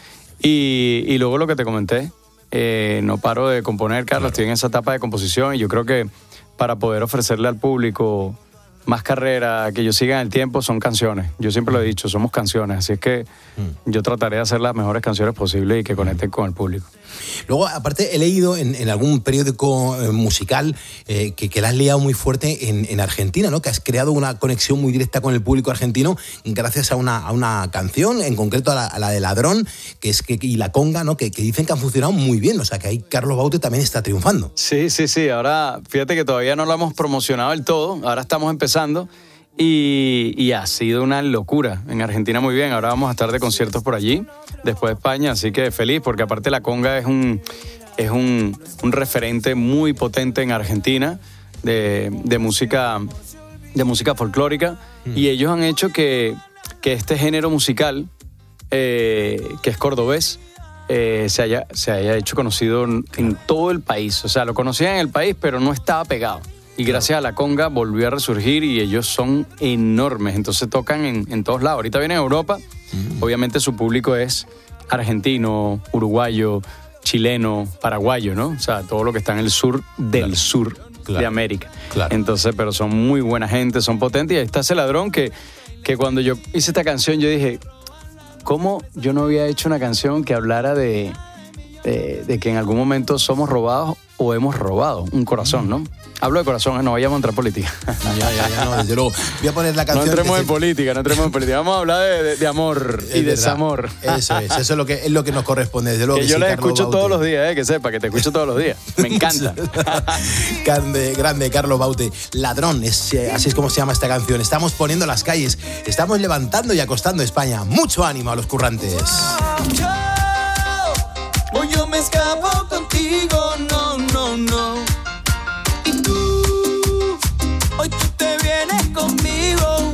Y luego lo que te comenté, no paro de componer, Carlos, estoy en esa etapa de composición y yo creo que para poder ofrecerle al público más carrera, que yo siga en el tiempo, son canciones. Yo siempre lo he dicho, somos canciones, así es que yo trataré de hacer las mejores canciones posibles y que conecten con el público. Luego, aparte, he leído en algún periódico musical que la has liado muy fuerte en Argentina, ¿no? Que has creado una conexión muy directa con el público argentino gracias a una canción, en concreto a la de Ladrón, y La Conga, ¿no? Que dicen que han funcionado muy bien, o sea que ahí Carlos Baute también está triunfando. Sí, ahora fíjate que todavía no lo hemos promocionado del todo, ahora estamos empezando y ha sido una locura en Argentina, muy bien. Ahora vamos a estar de conciertos por allí, después de España, así que feliz, porque aparte la conga es un referente muy potente en Argentina de música folclórica, y ellos han hecho que este género musical, que es cordobés, se haya hecho conocido en todo el país. O sea, lo conocían en el país, pero no estaba pegado. Y gracias a la conga volvió a resurgir y ellos son enormes. Entonces tocan en todos lados. Ahorita vienen a Europa. Obviamente su público es argentino, uruguayo, chileno, paraguayo, ¿no? O sea, todo lo que está en el sur del sur de América. Claro. Entonces, pero son muy buena gente, son potentes. Y ahí está ese ladrón que cuando yo hice esta canción yo dije, ¿cómo yo no había hecho una canción que hablara de que en algún momento somos robados o hemos robado un corazón, ¿no? Hablo de corazón, no vayamos a entrar en política. Ya, no, desde luego. Voy a poner la canción. No entremos en política. Vamos a hablar de amor y desamor. Eso es lo que nos corresponde, desde luego. Que yo les escucho todos los días, que sepa, que te escucho todos los días. Me encanta. Grande, Carlos Baute. Ladrón, así es como se llama esta canción. Estamos poniendo las calles, estamos levantando y acostando España. Mucho ánimo a los currantes. Hoy yo me escapo contigo, no. Y tú, hoy tú te vienes conmigo,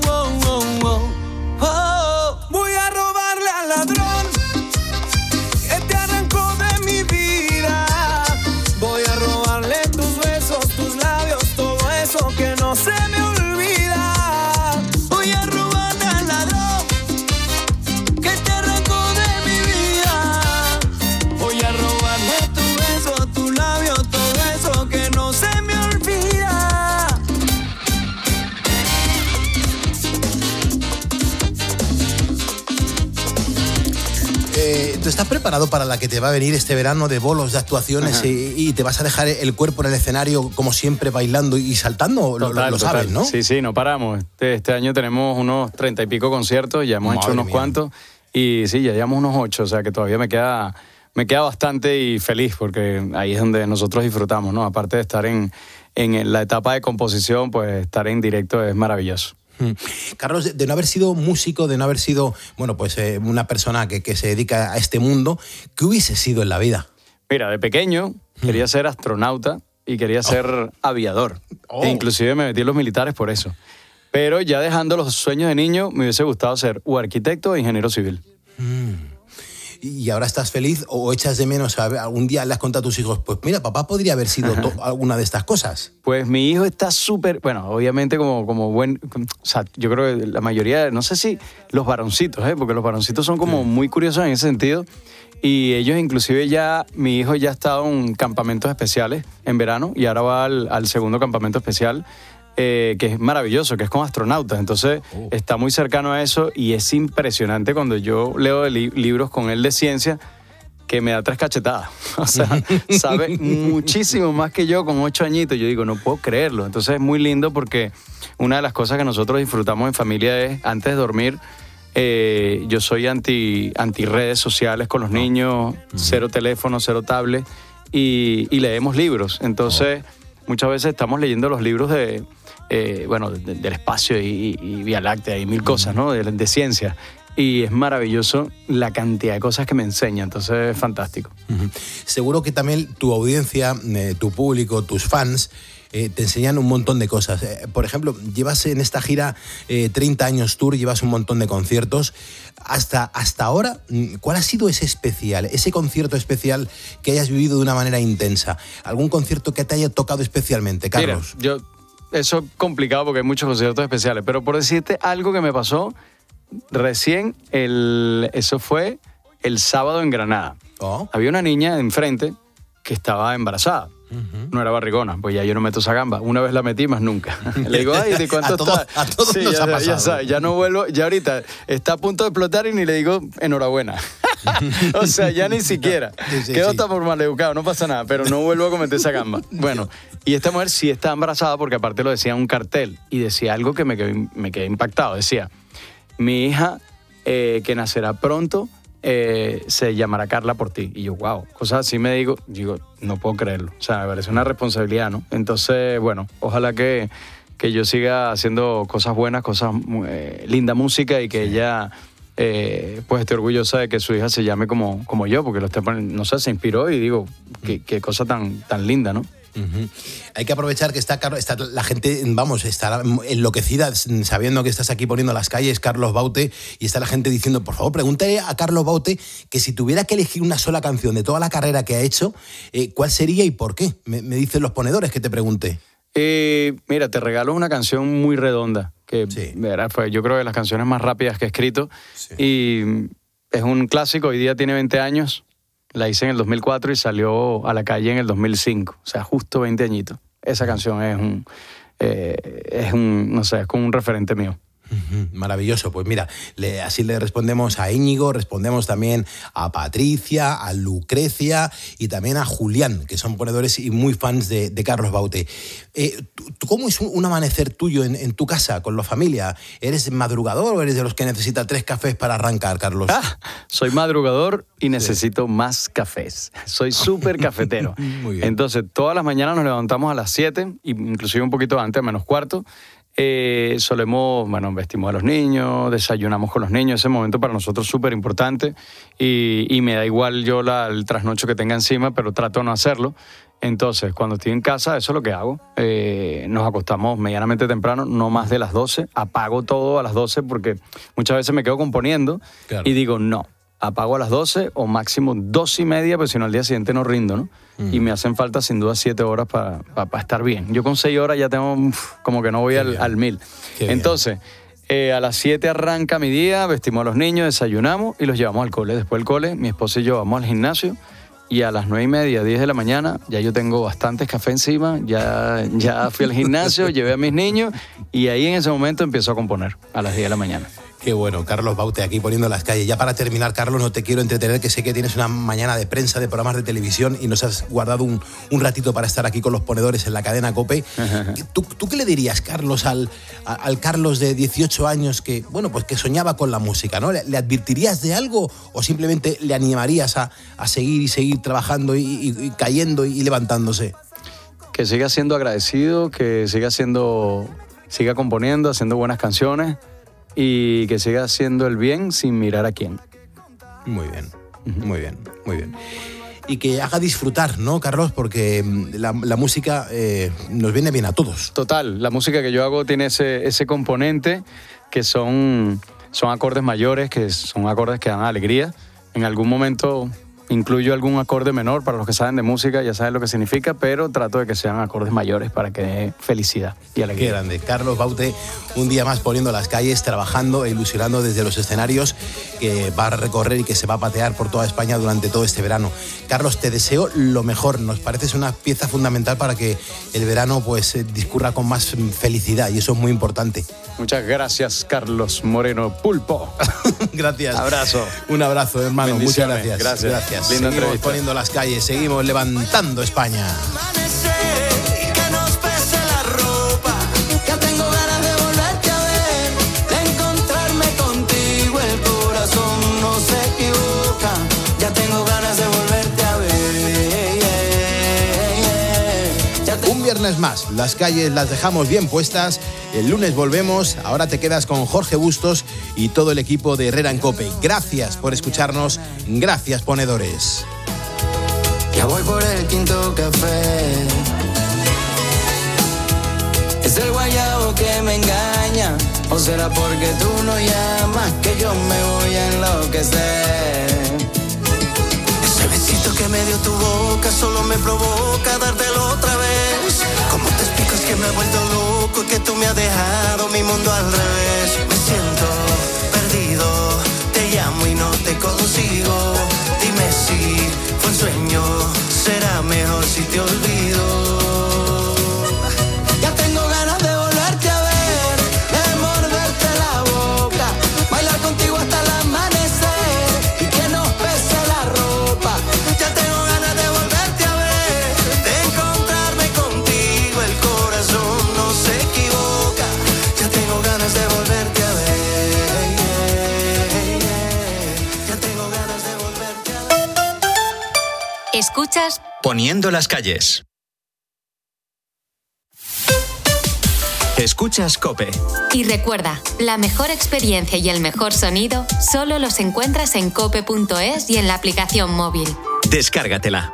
Voy a robarle al ladrón que te arrancó de mi vida. Voy a robarle tus besos, tus labios, todo eso que no se me olvida. Voy a robarle al ladrón que te arrancó de mi vida. Voy a robarle tu beso, tu labio, todo eso que no se me olvida. ¿Tú estás preparado para la que te va a venir este verano de bolos, de actuaciones y te vas a dejar el cuerpo en el escenario como siempre bailando y saltando? Lo sabes, ¿no? Sí, no paramos. Este año tenemos unos 30 y pico conciertos, ya hemos hecho unos cuantos y sí, ya llevamos unos 8, o sea que todavía me queda bastante y feliz porque ahí es donde nosotros disfrutamos, ¿no? Aparte de estar en la etapa de composición, pues estar en directo es maravilloso. Carlos, de no haber sido músico, de no haber sido, una persona que se dedica a este mundo, ¿qué hubiese sido en la vida? Mira, de pequeño quería ser astronauta y quería ser aviador. E inclusive me metí en los militares por eso. Pero ya dejando los sueños de niño, me hubiese gustado ser o arquitecto o ingeniero civil. ¿Y ahora estás feliz o echas de menos? ¿Algún día le has contado a tus hijos, pues mira, papá podría haber sido alguna de estas cosas? Pues mi hijo está súper, obviamente como buen, o sea, yo creo que la mayoría, no sé si los varoncitos, porque los varoncitos son como muy curiosos en ese sentido, y ellos inclusive mi hijo ya ha estado en campamentos especiales en verano, y ahora va al segundo campamento especial, que es maravilloso, que es con astronautas. Entonces está muy cercano a eso y es impresionante cuando yo leo libros con él de ciencia que me da 3 cachetadas. O sea, sabe muchísimo más que yo con 8 añitos. Yo digo, no puedo creerlo. Entonces es muy lindo porque una de las cosas que nosotros disfrutamos en familia es, antes de dormir, yo soy anti redes sociales con los niños, 0 teléfono, 0 tablet, y leemos libros. Entonces muchas veces estamos leyendo los libros del espacio y Vía Láctea y mil cosas, ¿no? De ciencia. Y es maravilloso la cantidad de cosas que me enseña, entonces es fantástico. Seguro que también tu audiencia, tu público, tus fans, te enseñan un montón de cosas. Por ejemplo, llevas en esta gira 30 años tour, llevas un montón de conciertos. Hasta ahora, ¿cuál ha sido ese concierto especial que hayas vivido de una manera intensa? ¿Algún concierto que te haya tocado especialmente, Carlos? Mira, eso es complicado porque hay muchos conciertos especiales, pero por decirte algo que me pasó recién, eso fue el sábado en Granada. Había una niña enfrente que estaba embarazada. No era barrigona, pues ya yo no meto esa gamba. Una vez la metí, más nunca. Le digo, ay, ¿de cuánto está? A todos sí, nos ha pasado. Ya sabes, ya no vuelvo, ya ahorita está a punto de explotar y ni le digo enhorabuena. O sea, ya ni siquiera. Quedó hasta por maleducado, no pasa nada, pero no vuelvo a cometer esa gamba. Bueno, y esta mujer sí está embarazada porque aparte lo decía en un cartel y decía algo que me quedé impactado. Decía, mi hija que nacerá pronto se llamará Carla por ti. Y yo, wow, cosas así me digo, no puedo creerlo. O sea, me parece una responsabilidad, ¿no? Entonces, bueno, ojalá que yo siga haciendo cosas buenas, linda música y que ella pues esté orgullosa de que su hija se llame como yo, porque lo esté poniendo, no sé, se inspiró y digo, qué cosa tan linda, ¿no? Uh-huh. Hay que aprovechar que está la gente, vamos, está enloquecida sabiendo que estás aquí poniendo las calles, Carlos Baute, y está la gente diciendo, por favor, pregúntale a Carlos Baute que si tuviera que elegir una sola canción de toda la carrera que ha hecho, ¿cuál sería y por qué? Me dicen los ponedores que te pregunte. Mira, te regalo una canción muy redonda, que fue, yo creo, de las canciones más rápidas que he escrito, y es un clásico, hoy día tiene 20 años, la hice en el 2004 y salió a la calle en el 2005, o sea, justo 20 añitos. Esa canción es como un referente mío. Maravilloso, pues mira, así le respondemos a Íñigo, respondemos también a Patricia, a Lucrecia y también a Julián, que son ponedores y muy fans de Carlos Baute. ¿Cómo es un amanecer tuyo en tu casa, con la familia? ¿Eres madrugador o eres de los que necesita 3 cafés para arrancar, Carlos? Soy madrugador y necesito más cafés. Soy súper cafetero. Muy bien. Entonces, todas las mañanas nos levantamos a las 7, inclusive un poquito antes, menos cuarto. Vestimos a los niños, desayunamos con los niños, ese momento para nosotros es súper importante y me da igual yo el trasnocho que tenga encima, pero trato de no hacerlo. Entonces, cuando estoy en casa, eso es lo que hago. Nos acostamos medianamente temprano, no más de las 12, apago todo a las 12 porque muchas veces me quedo componiendo y digo, no, apago a las 12 o máximo 2:30, porque si no al día siguiente no rindo, ¿no? Y me hacen falta sin duda 7 horas para estar bien. Yo con 6 horas ya tengo como que no voy al 1000. Entonces, a las 7 arranca mi día, vestimos a los niños, desayunamos y los llevamos al cole. Después del cole, mi esposa y yo vamos al gimnasio y a las 9:30, 10 de la mañana, ya yo tengo bastantes café encima, ya fui al gimnasio, llevé a mis niños y ahí en ese momento empiezo a componer a las 10 de la mañana. Qué bueno, Carlos Baute aquí poniendo las calles. Ya para terminar, Carlos, no te quiero entretener, que sé que tienes una mañana de prensa, de programas de televisión y nos has guardado un ratito para estar aquí con los ponedores en la cadena COPE. ¿Tú qué le dirías, Carlos, al Carlos de 18 años que, bueno, pues que soñaba con la música, ¿no? ¿Le advertirías de algo o simplemente le animarías a seguir y seguir trabajando y cayendo y levantándose? Que siga siendo agradecido, que siga componiendo, haciendo buenas canciones y que siga haciendo el bien sin mirar a quién. Muy bien, muy bien, muy bien. Y que haga disfrutar, ¿no, Carlos? Porque la música nos viene bien a todos. Total, la música que yo hago tiene ese componente que son acordes mayores, que son acordes que dan alegría. En algún momento incluyo algún acorde menor, para los que saben de música ya saben lo que significa, pero trato de que sean acordes mayores para que dé felicidad y alegría. Qué grande. Carlos Baute, un día más poniendo las calles, trabajando e ilusionando desde los escenarios que va a recorrer y que se va a patear por toda España durante todo este verano. Carlos, te deseo lo mejor. Nos pareces una pieza fundamental para que el verano pues discurra con más felicidad y eso es muy importante. Muchas gracias, Carlos Moreno Pulpo. Gracias. Abrazo. Un abrazo, hermano. Muchas gracias. Gracias. Seguimos poniendo las calles, seguimos levantando España. Viernes más, las calles las dejamos bien puestas, el lunes volvemos, ahora te quedas con Jorge Bustos y todo el equipo de Herrera en COPE. Gracias por escucharnos, gracias ponedores. Ya voy por el quinto café, es el guayabo que me engaña, o será porque tú no llamas que yo me voy a enloquecer. Ese besito que me dio tu boca solo me provoca dártelo otra vez. ¿Cómo te explico? Es que me he vuelto loco y que tú me has dejado mi mundo al revés. Me siento perdido, te llamo y no te consigo. Dime si fue un sueño, será mejor si te olvido. Ya tengo ganas de volverte a ver, de morderte la boca, bailar contigo hasta el amanecer y que nos pese la ropa. Ya tengo ganas de volverte a ver, de encontrarme contigo, el corazón no se equivoca. Ya tengo ganas de volverte a ver, ya tengo ganas de volverte a ver. Escuchas Poniendo las calles. Escuchas COPE. Y recuerda, la mejor experiencia y el mejor sonido solo los encuentras en cope.es y en la aplicación móvil. Descárgatela.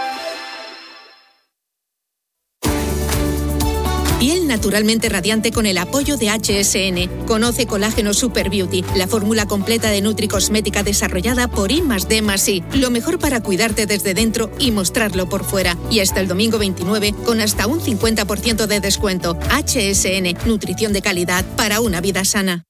Piel naturalmente radiante con el apoyo de HSN. Conoce Colágeno Super Beauty, la fórmula completa de Nutricosmética desarrollada por I+D+I. Lo mejor para cuidarte desde dentro y mostrarlo por fuera. Y hasta el domingo 29 con hasta un 50% de descuento. HSN, nutrición de calidad para una vida sana.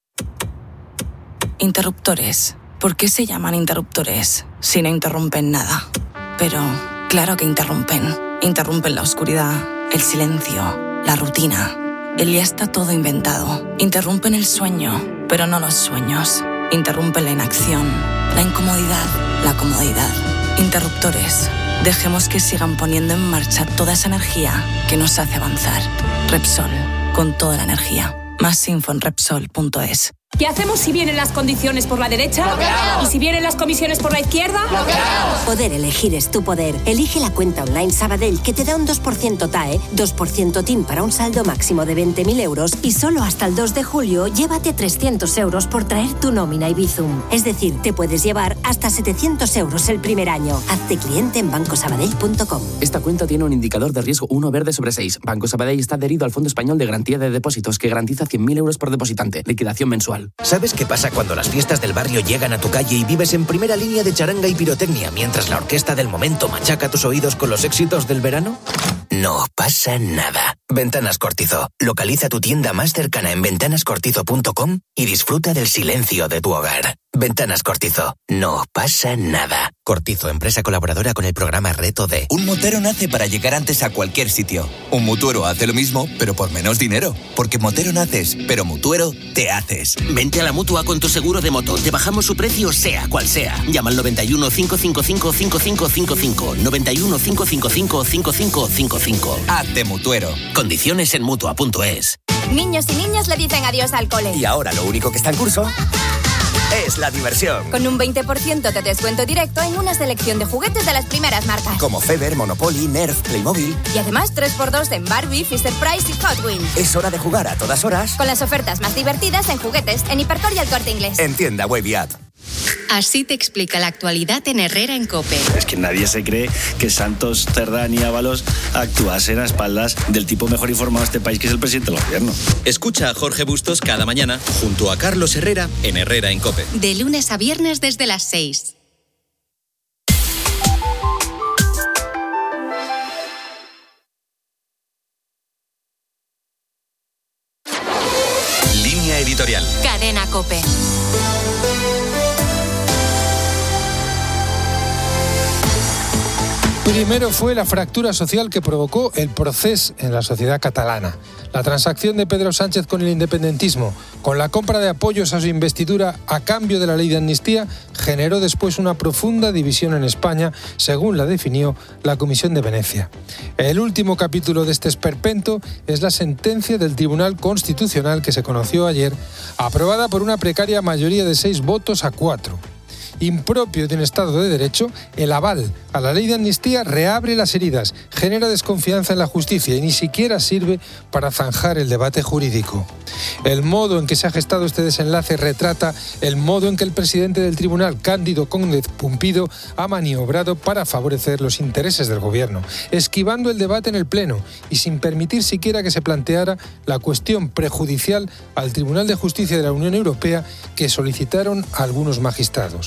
Interruptores. ¿Por qué se llaman interruptores si no interrumpen nada? Pero claro que interrumpen. Interrumpen la oscuridad, el silencio, la rutina. Ya está todo inventado. Interrumpen el sueño, pero no los sueños. Interrumpen la inacción, la incomodidad, la comodidad. Interruptores. Dejemos que sigan poniendo en marcha toda esa energía que nos hace avanzar. Repsol, con toda la energía. Más info en Repsol.es. ¿Qué hacemos si vienen las condiciones por la derecha? ¡Bloqueados! ¿Y si vienen las comisiones por la izquierda? ¡Bloqueados! Poder elegir es tu poder. Elige la cuenta online Sabadell que te da un 2% TAE, 2% TIN para un saldo máximo de 20.000 euros y solo hasta el 2 de julio llévate 300 euros por traer tu nómina y Bizum. Es decir, te puedes llevar hasta 700 euros el primer año. Hazte cliente en bancosabadell.com. Esta cuenta tiene un indicador de riesgo 1 verde sobre 6. Banco Sabadell está adherido al Fondo Español de Garantía de Depósitos que garantiza 100.000 euros por depositante. Liquidación mensual. ¿Sabes qué pasa cuando las fiestas del barrio llegan a tu calle y vives en primera línea de charanga y pirotecnia mientras la orquesta del momento machaca tus oídos con los éxitos del verano? No pasa nada. Ventanas Cortizo. Localiza tu tienda más cercana en ventanascortizo.com y disfruta del silencio de tu hogar. Ventanas Cortizo. No pasa nada. Cortizo, empresa colaboradora con el programa Reto D. Un motero nace para llegar antes a cualquier sitio. Un mutuero hace lo mismo, pero por menos dinero. Porque motero naces, pero mutuero te haces. Vente a la Mutua con tu seguro de moto. Te bajamos su precio sea cual sea. Llama al 91 555 5555. 91 555 5555. Hazte mutuero. Condiciones en Mutua.es. Niños y niñas le dicen adiós al cole. Y ahora lo único que está en curso es la diversión. Con un 20% de descuento directo en una selección de juguetes de las primeras marcas. Como Feber, Monopoly, Nerf, Playmobil. Y además 3x2 en Barbie, Fisher-Price y Hot Wheels. Es hora de jugar a todas horas. Con las ofertas más divertidas en juguetes en Hipercor y El Corte Inglés. En tienda web y app. Así te explica la actualidad en Herrera en COPE. Es que nadie se cree que Santos, Cerdán y Ábalos actuasen a espaldas del tipo mejor informado de este país, que es el presidente del gobierno. Escucha a Jorge Bustos cada mañana junto a Carlos Herrera en Herrera en COPE. De lunes a viernes desde las 6. Línea editorial. Cadena COPE. Primero fue la fractura social que provocó el procés en la sociedad catalana. La transacción de Pedro Sánchez con el independentismo, con la compra de apoyos a su investidura a cambio de la ley de amnistía, generó después una profunda división en España, según la definió la Comisión de Venecia. El último capítulo de este esperpento es la sentencia del Tribunal Constitucional que se conoció ayer, aprobada por una precaria mayoría de 6 votos a 4. Impropio de un Estado de Derecho, el aval a la ley de amnistía reabre las heridas, genera desconfianza en la justicia y ni siquiera sirve para zanjar el debate jurídico. El modo en que se ha gestado este desenlace retrata el modo en que el presidente del tribunal, Cándido Gómez Pumpido, ha maniobrado para favorecer los intereses del gobierno, esquivando el debate en el Pleno y sin permitir siquiera que se planteara la cuestión prejudicial al Tribunal de Justicia de la Unión Europea que solicitaron algunos magistrados.